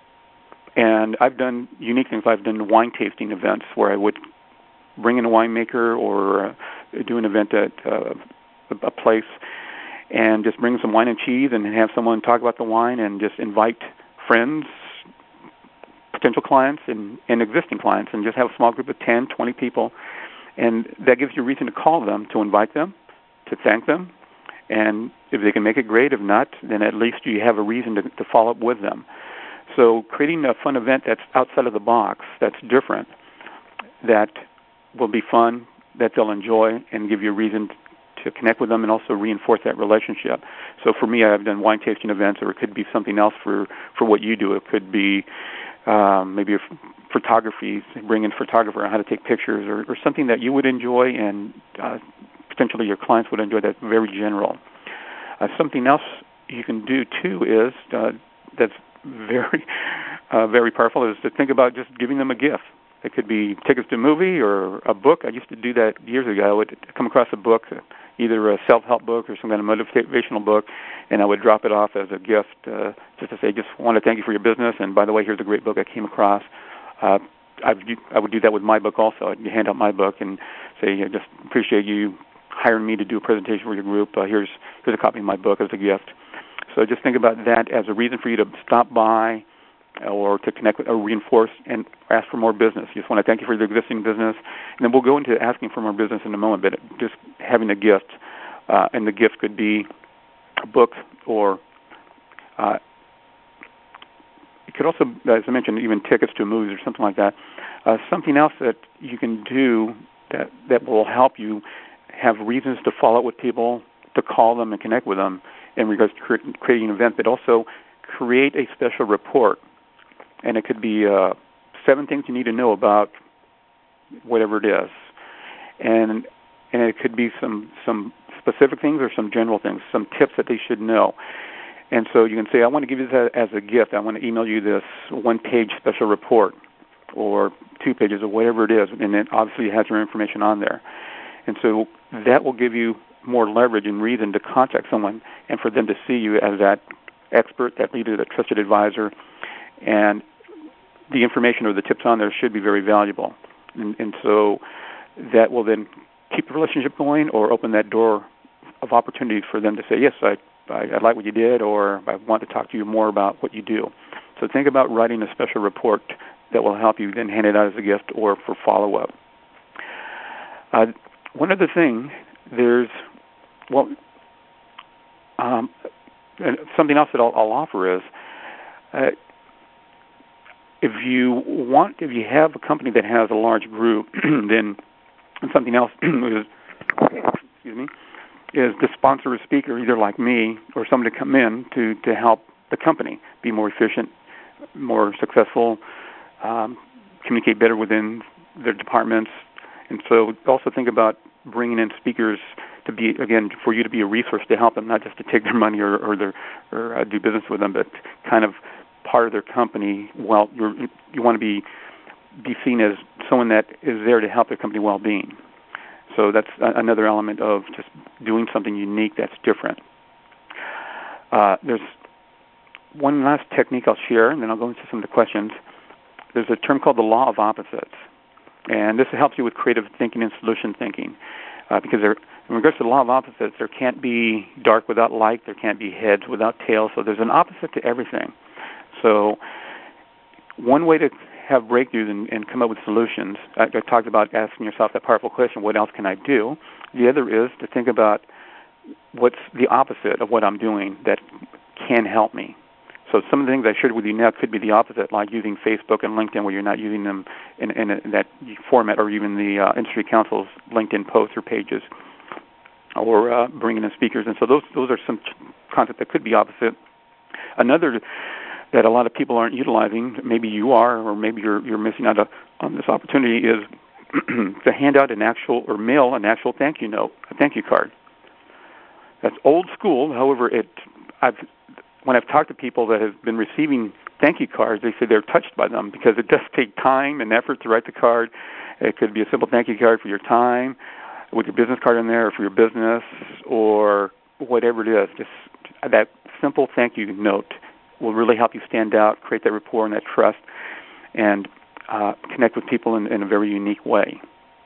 And I've done unique things. I've done wine tasting events where I would bring in a winemaker or uh, do an event at uh, a place and just bring some wine and cheese and have someone talk about the wine and just invite friends, potential clients, and, and existing clients, and just have a small group of ten, twenty people. And that gives you a reason to call them, to invite them, to thank them. And if they can make it, great. If not, then at least you have a reason to, to follow up with them. So creating a fun event that's outside of the box, that's different, that will be fun, that they'll enjoy, and give you a reason to connect with them and also reinforce that relationship. So for me, I've done wine tasting events, or it could be something else for, for what you do. It could be um, maybe a photography, bring in a photographer on how to take pictures, or, or something that you would enjoy and uh, potentially your clients would enjoy. That's very general. Uh, something else you can do, too, is uh, that's very, uh, very powerful, is to think about just giving them a gift. It could be tickets to a movie or a book. I used to do that years ago. I would come across a book, either a self-help book or some kind of motivational book, and I would drop it off as a gift uh, just to say, just want to thank you for your business, and by the way, here's a great book I came across. Uh, I've, I would do that with my book also. I'd hand out my book and say, I just appreciate you hiring me to do a presentation for your group. Uh, here's, here's a copy of my book as a gift. So just think about that as a reason for you to stop by or to connect with or reinforce and ask for more business. You just want to thank you for the existing business. And then we'll go into asking for more business in a moment, but just having a gift, uh, and the gift could be a book or uh, it could also, as I mentioned, even tickets to movies or something like that. Uh, something else that you can do that, that will help you have reasons to follow up with people, to call them and connect with them in regards to cre- creating an event, but also create a special report. And it could be uh, seven things you need to know about whatever it is. and and it could be some some specific things or some general things, some tips that they should know. And so you can say, I want to give you this as a gift. I want to email you this one-page special report or two pages or whatever it is, and it obviously has your information on there. And so that will give you more leverage and reason to contact someone and for them to see you as that expert, that leader, that trusted advisor, and the information or the tips on there should be very valuable. And, and so that will then keep the relationship going or open that door of opportunity for them to say, yes, I, I, I like what you did, or I want to talk to you more about what you do. So think about writing a special report that will help you then hand it out as a gift or for follow-up. Uh, one other thing, there's, well, um, something else that I'll, I'll offer is, uh, if you want, if you have a company that has a large group, then something else is, excuse me, is to sponsor a speaker, either like me or somebody to come in to, to help the company be more efficient, more successful, um, communicate better within their departments. And so also think about bringing in speakers to be, again, for you to be a resource to help them, not just to take their money or, or, their, or uh, do business with them, but kind of part of their company. Well, you're, you want to be be seen as someone that is there to help their company well-being. So that's a, another element of just doing something unique that's different. Uh, there's one last technique I'll share, and then I'll go into some of the questions. There's a term called the law of opposites, and this helps you with creative thinking and solution thinking, uh, because there, in regards to the law of opposites, there can't be dark without light, there can't be heads without tails, so there's an opposite to everything. So one way to have breakthroughs and, and come up with solutions, I, I talked about asking yourself that powerful question, what else can I do? The other is to think about what's the opposite of what I'm doing that can help me. So some of the things I shared with you now could be the opposite, like using Facebook and LinkedIn where you're not using them in, in, a, in that format, or even the uh, Industry Council's LinkedIn posts or pages, or uh, bringing in speakers. And so those those are some concepts that could be opposite. Another that a lot of people aren't utilizing, maybe you are, or maybe you're you're missing out on this opportunity, is to hand out an actual, or mail an actual thank you note, a thank you card. That's old school. However, it I've when I've talked to people that have been receiving thank you cards, they say they're touched by them because it does take time and effort to write the card. It could be a simple thank you card for your time, with your business card in there, or for your business, or whatever it is. Just that simple thank you note will really help you stand out, create that rapport and that trust, and uh, connect with people in, in a very unique way.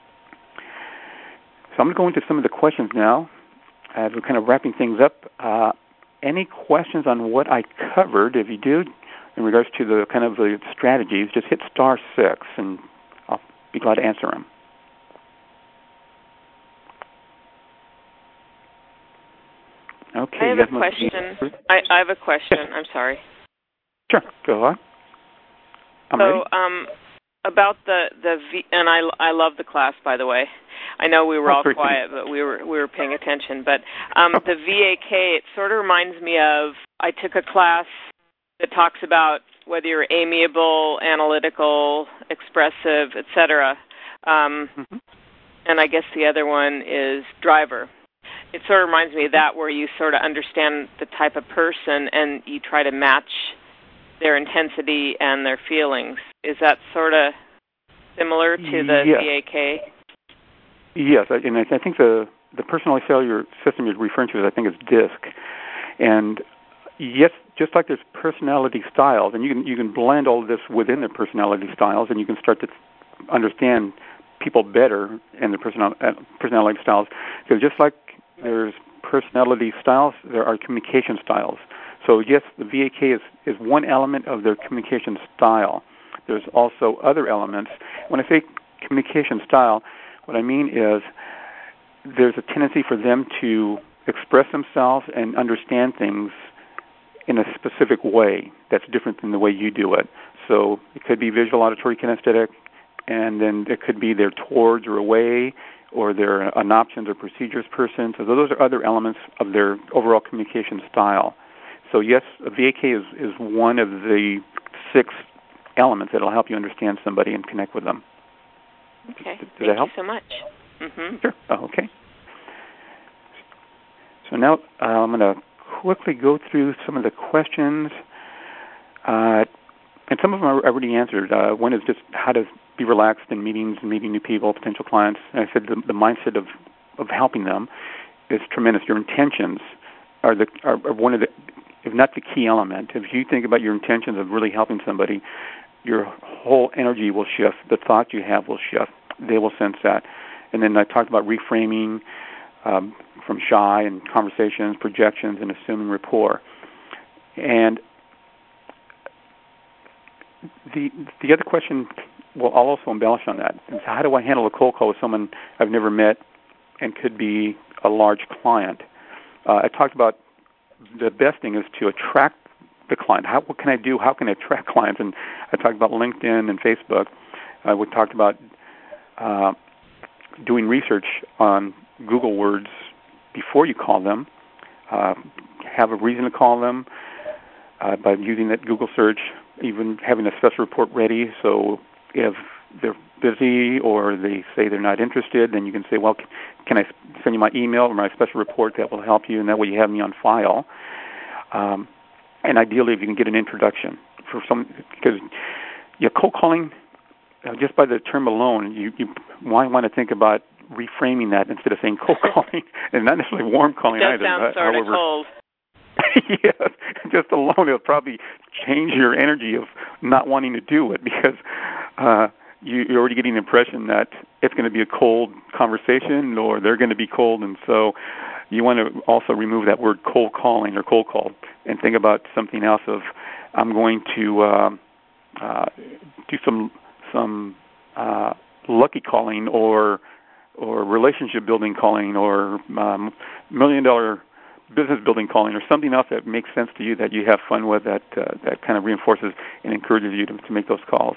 So I'm going to go into some of the questions now as we're kind of wrapping things up. Uh, any questions on what I covered? If you do, in regards to the kind of the strategies, just hit star six, and I'll be glad to answer them. Okay. I have a question. I, I have a question. I'm sorry. Sure. Go on. I'm so, ready. um, about the the v, and I, I love the class, by the way. I know we were oh, all quiet, but we were we were paying attention. But um, the V A K, it sort of reminds me of, I took a class that talks about whether you're amiable, analytical, expressive, et cetera. Um, mm-hmm. And I guess the other one is driver. It sort of reminds me of that, where you sort of understand the type of person and you try to match their intensity and their feelings. Is that sort of similar to the yes. V A K? Yes, and I think the, the personality cellular system you're referring to, is, I think, is DISC. And yes, just like there's personality styles, and you can you can blend all of this within their personality styles, and you can start to understand people better in their personal, uh, personality styles. So just like there's personality styles, there are communication styles. So yes, the V A K is, is one element of their communication style. There's also other elements. When I say communication style, what I mean is there's a tendency for them to express themselves and understand things in a specific way that's different than the way you do it. So it could be visual, auditory, kinesthetic, and then it could be they're towards or away, or they're an options or procedures person. So those are other elements of their overall communication style. So yes, a V A K is, is one of the six elements that will help you understand somebody and connect with them. Okay. Does, does Thank that help? you so much. Mm-hmm. Sure. Oh, okay. So now uh, I'm going to quickly go through some of the questions, uh, and some of them are already answered. Uh, one is just how to be relaxed in meetings and meeting new people, potential clients. And I said the, the mindset of, of helping them is tremendous. Your intentions are the are, are one of the, if not the key element. If you think about your intentions of really helping somebody, your whole energy will shift. The thoughts you have will shift. They will sense that. And then I talked about reframing um, from shy and conversations, projections, and assuming rapport. And the the other question, well, I'll also embellish on that. Is how do I handle a cold call with someone I've never met and could be a large client? Uh, I talked about the best thing is to attract the client. How, what can I do? How can I attract clients? And I talked about LinkedIn and Facebook. Uh, we talked about uh, doing research on Google words before you call them. Uh, have a reason to call them uh, by using that Google search, even having a special report ready. So if they're busy or they say they're not interested, then you can say, well, can I send you my email or my special report that will help you, and that way you have me on file. Um, and ideally, if you can get an introduction for some, because you're cold calling, uh, just by the term alone, you, you might want to think about reframing that instead of saying cold calling, and not necessarily warm calling it does either. Sound sort of cold. Yes, just alone it'll probably change your energy of not wanting to do it, because uh, you, you're already getting the impression that it's going to be a cold conversation or they're going to be cold, and so you want to also remove that word cold calling or cold call and think about something else of I'm going to uh, uh, do some some uh, lucky calling or or relationship building calling or um, million dollar business building calling or something else that makes sense to you that you have fun with, that uh, that kind of reinforces and encourages you to, to make those calls.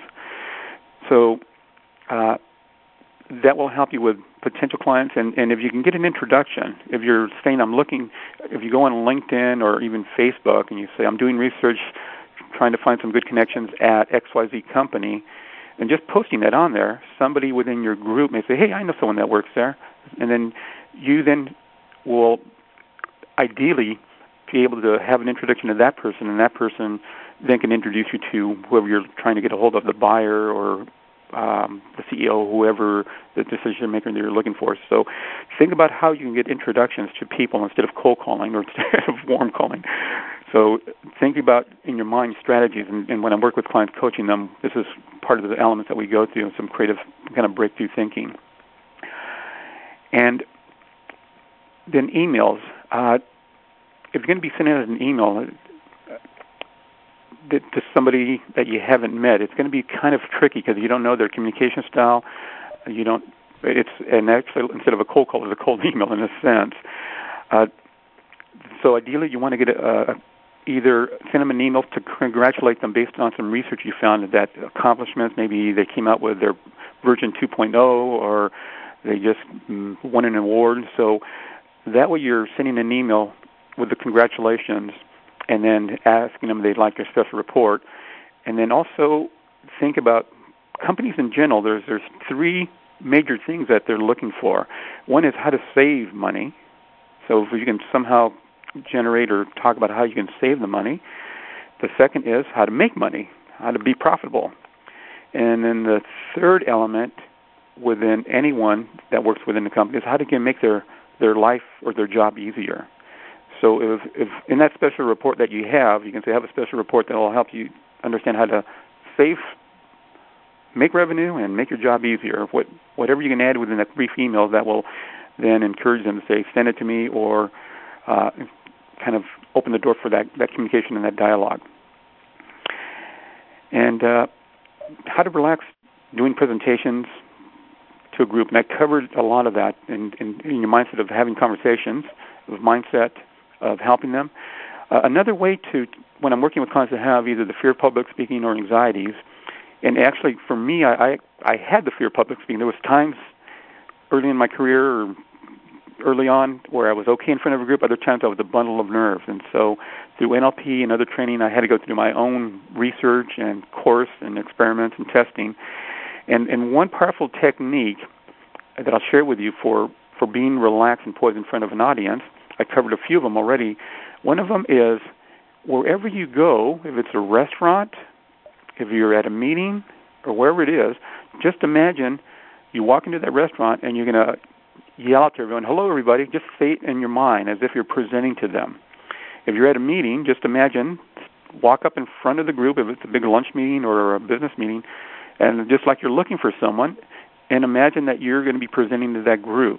So uh, that will help you with potential clients. And, and if you can get an introduction, if you're saying I'm looking, if you go on LinkedIn or even Facebook and you say I'm doing research trying to find some good connections at X Y Z company, and just posting that on there, somebody within your group may say, hey, I know someone that works there. And then you then will ideally be able to have an introduction to that person, and that person then can introduce you to whoever you're trying to get a hold of, the buyer or um, the C E O, whoever the decision maker that you're looking for. So think about how you can get introductions to people instead of cold calling or instead of warm calling. So think about in your mind strategies, and, and when I work with clients coaching them, this is part of the elements that we go through, some creative kind of breakthrough thinking. And then emails. Uh, if you're going to be sending out an email uh, to somebody that you haven't met, it's going to be kind of tricky because you don't know their communication style. You don't. It's and actually instead of a cold call, it's a cold email in a sense. Uh, so ideally, you want to get a, a either send them an email to congratulate them based on some research you found that accomplishments. Maybe they came out with their version two point oh, or they just mm, won an award. So that way you're sending an email with the congratulations and then asking them if they'd like their special report. And then also think about companies in general. There's there's three major things that they're looking for. One is how to save money. So if you can somehow generate or talk about how you can save the money. The second is how to make money, how to be profitable. And then the third element within anyone that works within the company is how they can make their, their life or their job easier. So if, if in that special report that you have, you can say have a special report that will help you understand how to save, make revenue, and make your job easier. What, whatever you can add within that brief email that will then encourage them to say, send it to me, or uh, kind of open the door for that, that communication and that dialogue. And uh, how to relax doing presentations to a group. And I covered a lot of that in, in, in your mindset of having conversations, of mindset, of helping them. Uh, another way to, when I'm working with clients that have either the fear of public speaking or anxieties, and actually for me, I, I, I had the fear of public speaking. There was times early in my career or early on where I was okay in front of a group. Other times I was a bundle of nerves. And so through N L P and other training, I had to go through my own research and course and experiments and testing. And, and one powerful technique that I'll share with you for, for being relaxed and poised in front of an audience. I covered a few of them already. One of them is wherever you go, if it's a restaurant, if you're at a meeting, or wherever it is, just imagine you walk into that restaurant and you're going to yell out to everyone, hello, everybody. Just say it in your mind as if you're presenting to them. If you're at a meeting, just imagine, walk up in front of the group, if it's a big lunch meeting or a business meeting, and just like you're looking for someone, and imagine that you're going to be presenting to that group.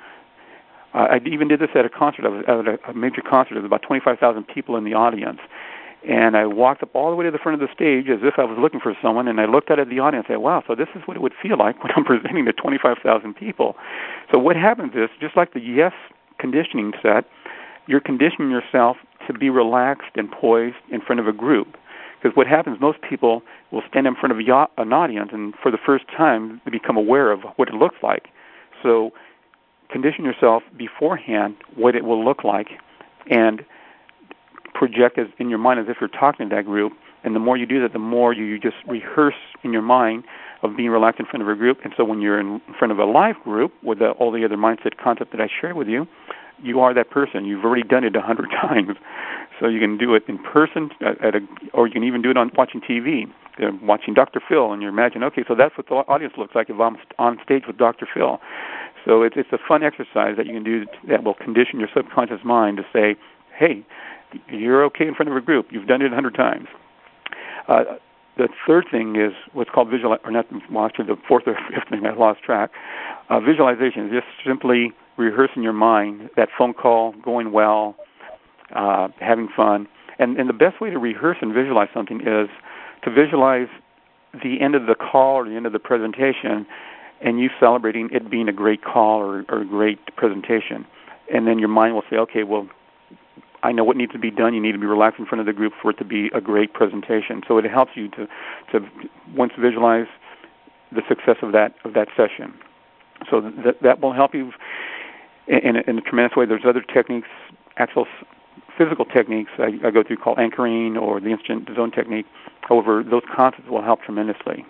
Uh, I even did this at a concert. I was at a, a major concert. There was about twenty-five thousand people in the audience. And I walked up all the way to the front of the stage as if I was looking for someone, and I looked out at the audience and said, wow, so this is what it would feel like when I'm presenting to twenty-five thousand people. So what happens is, just like the yes conditioning set, you're conditioning yourself to be relaxed and poised in front of a group. Because what happens, most people will stand in front of a, an audience, and for the first time, they become aware of what it looks like. So condition yourself beforehand what it will look like, and project as in your mind as if you're talking to that group. And the more you do that, the more you, you just rehearse in your mind of being relaxed in front of a group. And so when you're in front of a live group with the, all the other mindset concepts that I shared with you, you are that person. You've already done it a hundred times. So you can do it in person, at, at a, or you can even do it on watching T V, uh, watching Doctor Phil, and you imagine, okay, so that's what the audience looks like if I'm on stage with Doctor Phil. So it's, it's a fun exercise that you can do that will condition your subconscious mind to say, hey, you're okay in front of a group. You've done it a hundred times. Uh, the third thing is what's called visual, or not, well, actually the fourth or fifth thing, I lost track. Uh, visualization is just simply rehearsing your mind, that phone call going well, uh, having fun. And, and the best way to rehearse and visualize something is to visualize the end of the call or the end of the presentation and you celebrating it being a great call or, or a great presentation. And then your mind will say, okay, well, I know what needs to be done. You need to be relaxed in front of the group for it to be a great presentation. So it helps you to, to once visualize the success of that of that session. So that that will help you in, in a tremendous way. There's other techniques, actual physical techniques I, I go through called anchoring or the instant zone technique. However, those concepts will help tremendously.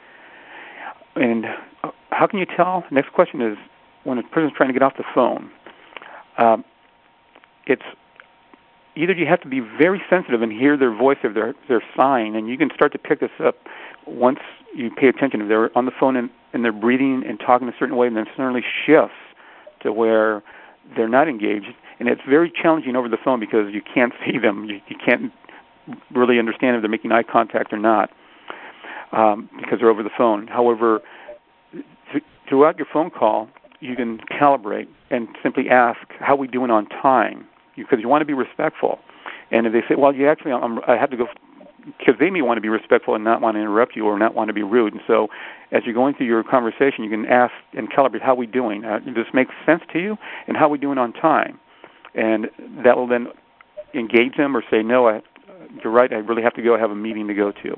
And how can you tell? Next question is, when a person's trying to get off the phone, um, it's either you have to be very sensitive and hear their voice or their, their sign, and you can start to pick this up once you pay attention. If they're on the phone and, and they're breathing and talking a certain way, and then suddenly shifts to where they're not engaged. And it's very challenging over the phone because you can't see them. You, you can't really understand if they're making eye contact or not um, because they're over the phone. However, th- throughout your phone call, you can calibrate and simply ask, how are we doing on time? Because you want to be respectful. And if they say, well, you actually, I'm, I have to go, because they may want to be respectful and not want to interrupt you or not want to be rude. And so as you're going through your conversation, you can ask and calibrate, how are we doing? Uh, does this make sense to you? And how are we doing on time? And that will then engage them or say, no, I, you're right, I really have to go. I have a meeting to go to.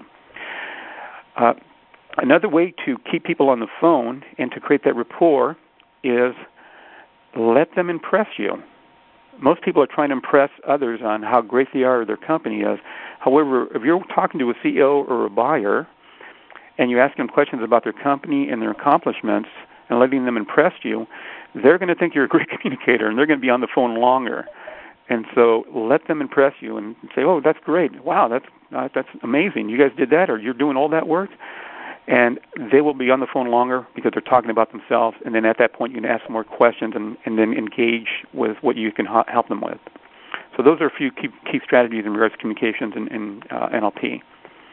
Uh, another way to keep people on the phone and to create that rapport is let them impress you. Most people are trying to impress others on how great they are or their company is. However, if you're talking to a C E O or a buyer and you ask them questions about their company and their accomplishments and letting them impress you, they're going to think you're a great communicator and they're going to be on the phone longer. And so let them impress you and say, oh, that's great. Wow, that's uh, that's amazing. You guys did that, or you're doing all that work? And they will be on the phone longer because they're talking about themselves. And then at that point, you can ask more questions and, and then engage with what you can ha- help them with. So those are a few key, key strategies in regards to communications in, in uh, N L P.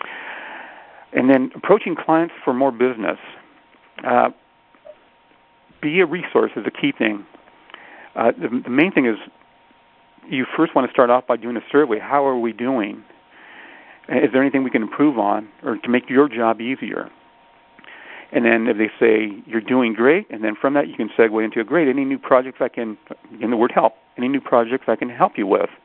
And then approaching clients for more business. Uh, be a resource is a key thing. Uh, the, the main thing is you first want to start off by doing a survey. How are we doing? Is there anything we can improve on or to make your job easier? And then if they say, you're doing great, and then from that you can segue into, great, any new projects I can, in the word help, any new projects I can help you with?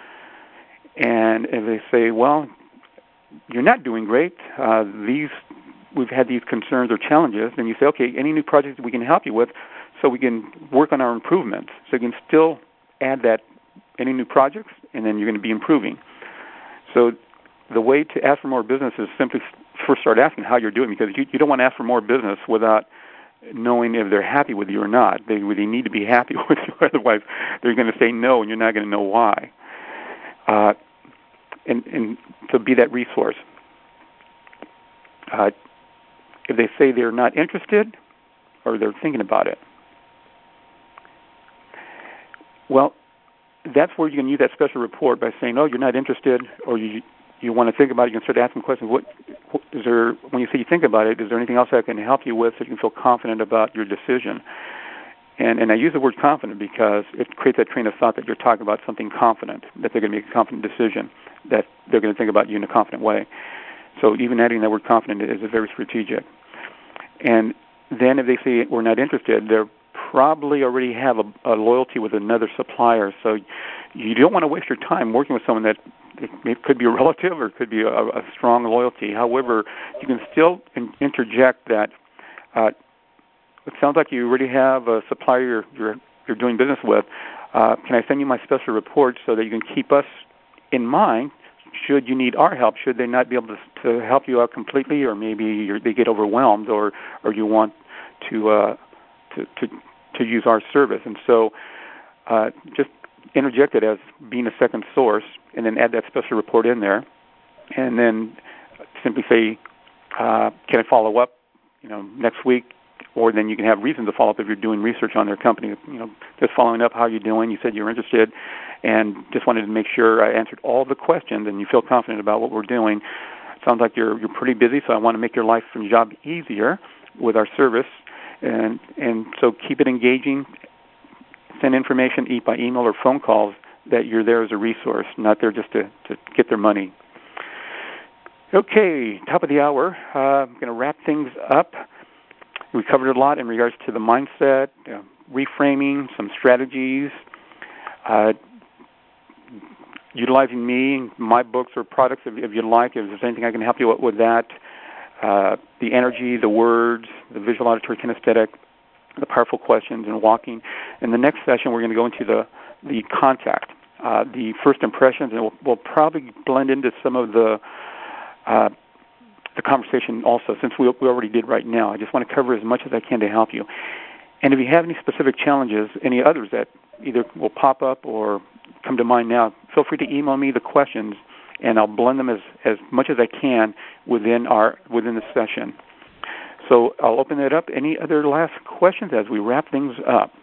And if they say, well, you're not doing great, uh, these we've had these concerns or challenges, then you say, okay, any new projects we can help you with so we can work on our improvements. So you can still add that, any new projects, and then you're going to be improving. So the way to ask for more business is simply first start asking how you're doing, because you, you don't want to ask for more business without knowing if they're happy with you or not. They, they need to be happy with you, otherwise they're going to say no, and you're not going to know why. Uh, and, and so be that resource. Uh, if they say they're not interested or they're thinking about it, well, that's where you can use that special report by saying, "Oh, you're not interested," or you you want to think about it. You can start asking questions. What, what is there? When you say you think about it, is there anything else I can help you with so you can feel confident about your decision? And and I use the word confident because it creates that train of thought that you're talking about something confident, that they're going to make a confident decision, that they're going to think about you in a confident way. So even adding that word confident is very strategic. And then if they say we're not interested, they're probably already have a, a loyalty with another supplier. So you don't want to waste your time working with someone that it could be a relative or it could be a, a strong loyalty. However, you can still in, interject that uh, it sounds like you already have a supplier you're, you're, you're doing business with. Uh, can I send you my special report so that you can keep us in mind should you need our help? Should they not be able to, to help you out completely, or maybe you're, they get overwhelmed, or, or you want to, uh, to to to use our service? And so uh, just interject it as being a second source, and then add that special report in there, and then simply say, uh, can I follow up, you know, next week? Or then you can have reason to follow up if you're doing research on their company. You know, just following up, how you're doing. You said you're interested, and just wanted to make sure I answered all the questions, and you feel confident about what we're doing. Sounds like you're you're pretty busy, so I want to make your life and job easier with our service, and and so keep it engaging. Send information by email or phone calls that you're there as a resource, not there just to, to get their money. Okay, top of the hour. Uh, I'm going to wrap things up. We covered a lot in regards to the mindset, uh, reframing, some strategies, uh, utilizing me, my books or products if, if you'd like, if there's anything I can help you with, with that, uh, the energy, the words, the visual, auditory, kinesthetic, the powerful questions, and walking. In the next session, we're going to go into the, the contact, uh, the first impressions, and we'll, we'll probably blend into some of the uh, the conversation also, since we, we already did right now. I just want to cover as much as I can to help you. And if you have any specific challenges, any others that either will pop up or come to mind now, feel free to email me the questions, and I'll blend them as, as much as I can within our within the session. So I'll open it up. Any other last questions as we wrap things up?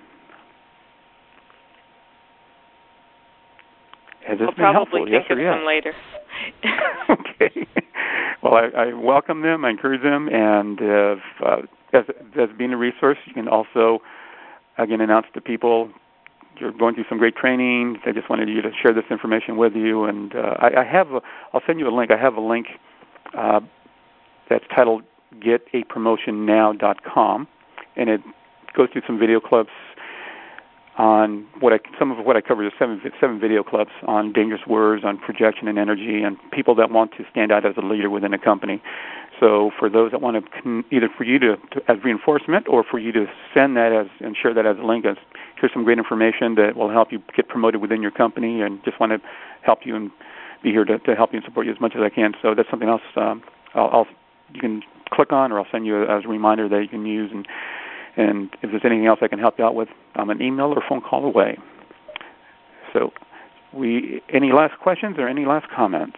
Has this we'll been helpful? Probably Yes think or of yes? them later. Okay. Well, I, I welcome them, I encourage them, and uh, uh, as, as being a resource, you can also, again, announce to people you're going through some great training. I just wanted you to share this information with you, and uh, I, I have, a, I'll send you a link. I have a link uh, that's titled get a promotion now dot com, and it goes through some video clips on what I, some of what I covered is seven, seven video clips on dangerous words, on projection and energy, and people that want to stand out as a leader within a company. So for those that want to, either for you to, to as reinforcement or for you to send that as and share that as a link, as here's some great information that will help you get promoted within your company, and just want to help you and be here to, to help you and support you as much as I can. So that's something else um, I'll, I'll you can click on, or I'll send you as a reminder that you can use. And And if there's anything else I can help you out with, I'm an email or phone call away. So, we any last questions or any last comments?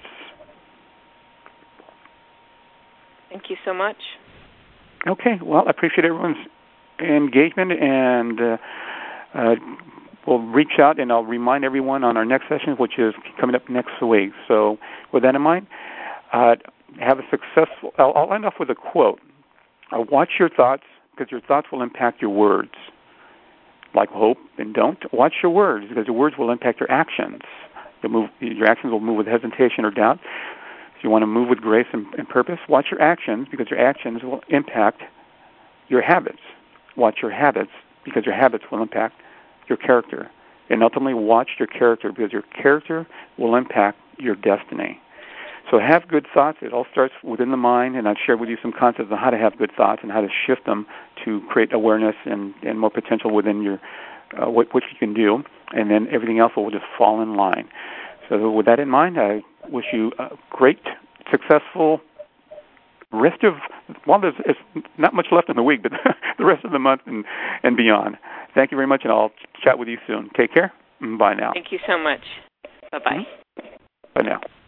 Thank you so much. Okay. Well, I appreciate everyone's engagement, and uh, uh, we'll reach out, and I'll remind everyone on our next session, which is coming up next week. So, with that in mind, uh, have a successful. I'll, I'll end off with a quote. Uh, watch your thoughts, because your thoughts will impact your words. Like hope and don't. Watch your words, because your words will impact your actions. You'll move, your actions will move with hesitation or doubt. If you want to move with grace and, and purpose, watch your actions, because your actions will impact your habits. Watch your habits, because your habits will impact your character. And ultimately, watch your character, because your character will impact your destiny. So have good thoughts. It all starts within the mind, and I've shared with you some concepts on how to have good thoughts and how to shift them to create awareness and, and more potential within your uh, what, what you can do, and then everything else will just fall in line. So with that in mind, I wish you a great, successful rest of well, there's it's not much left in the week, but the rest of the month and, and beyond. Thank you very much, and I'll chat with you soon. Take care. Bye now. Thank you so much. Bye-bye. Mm-hmm. Bye now.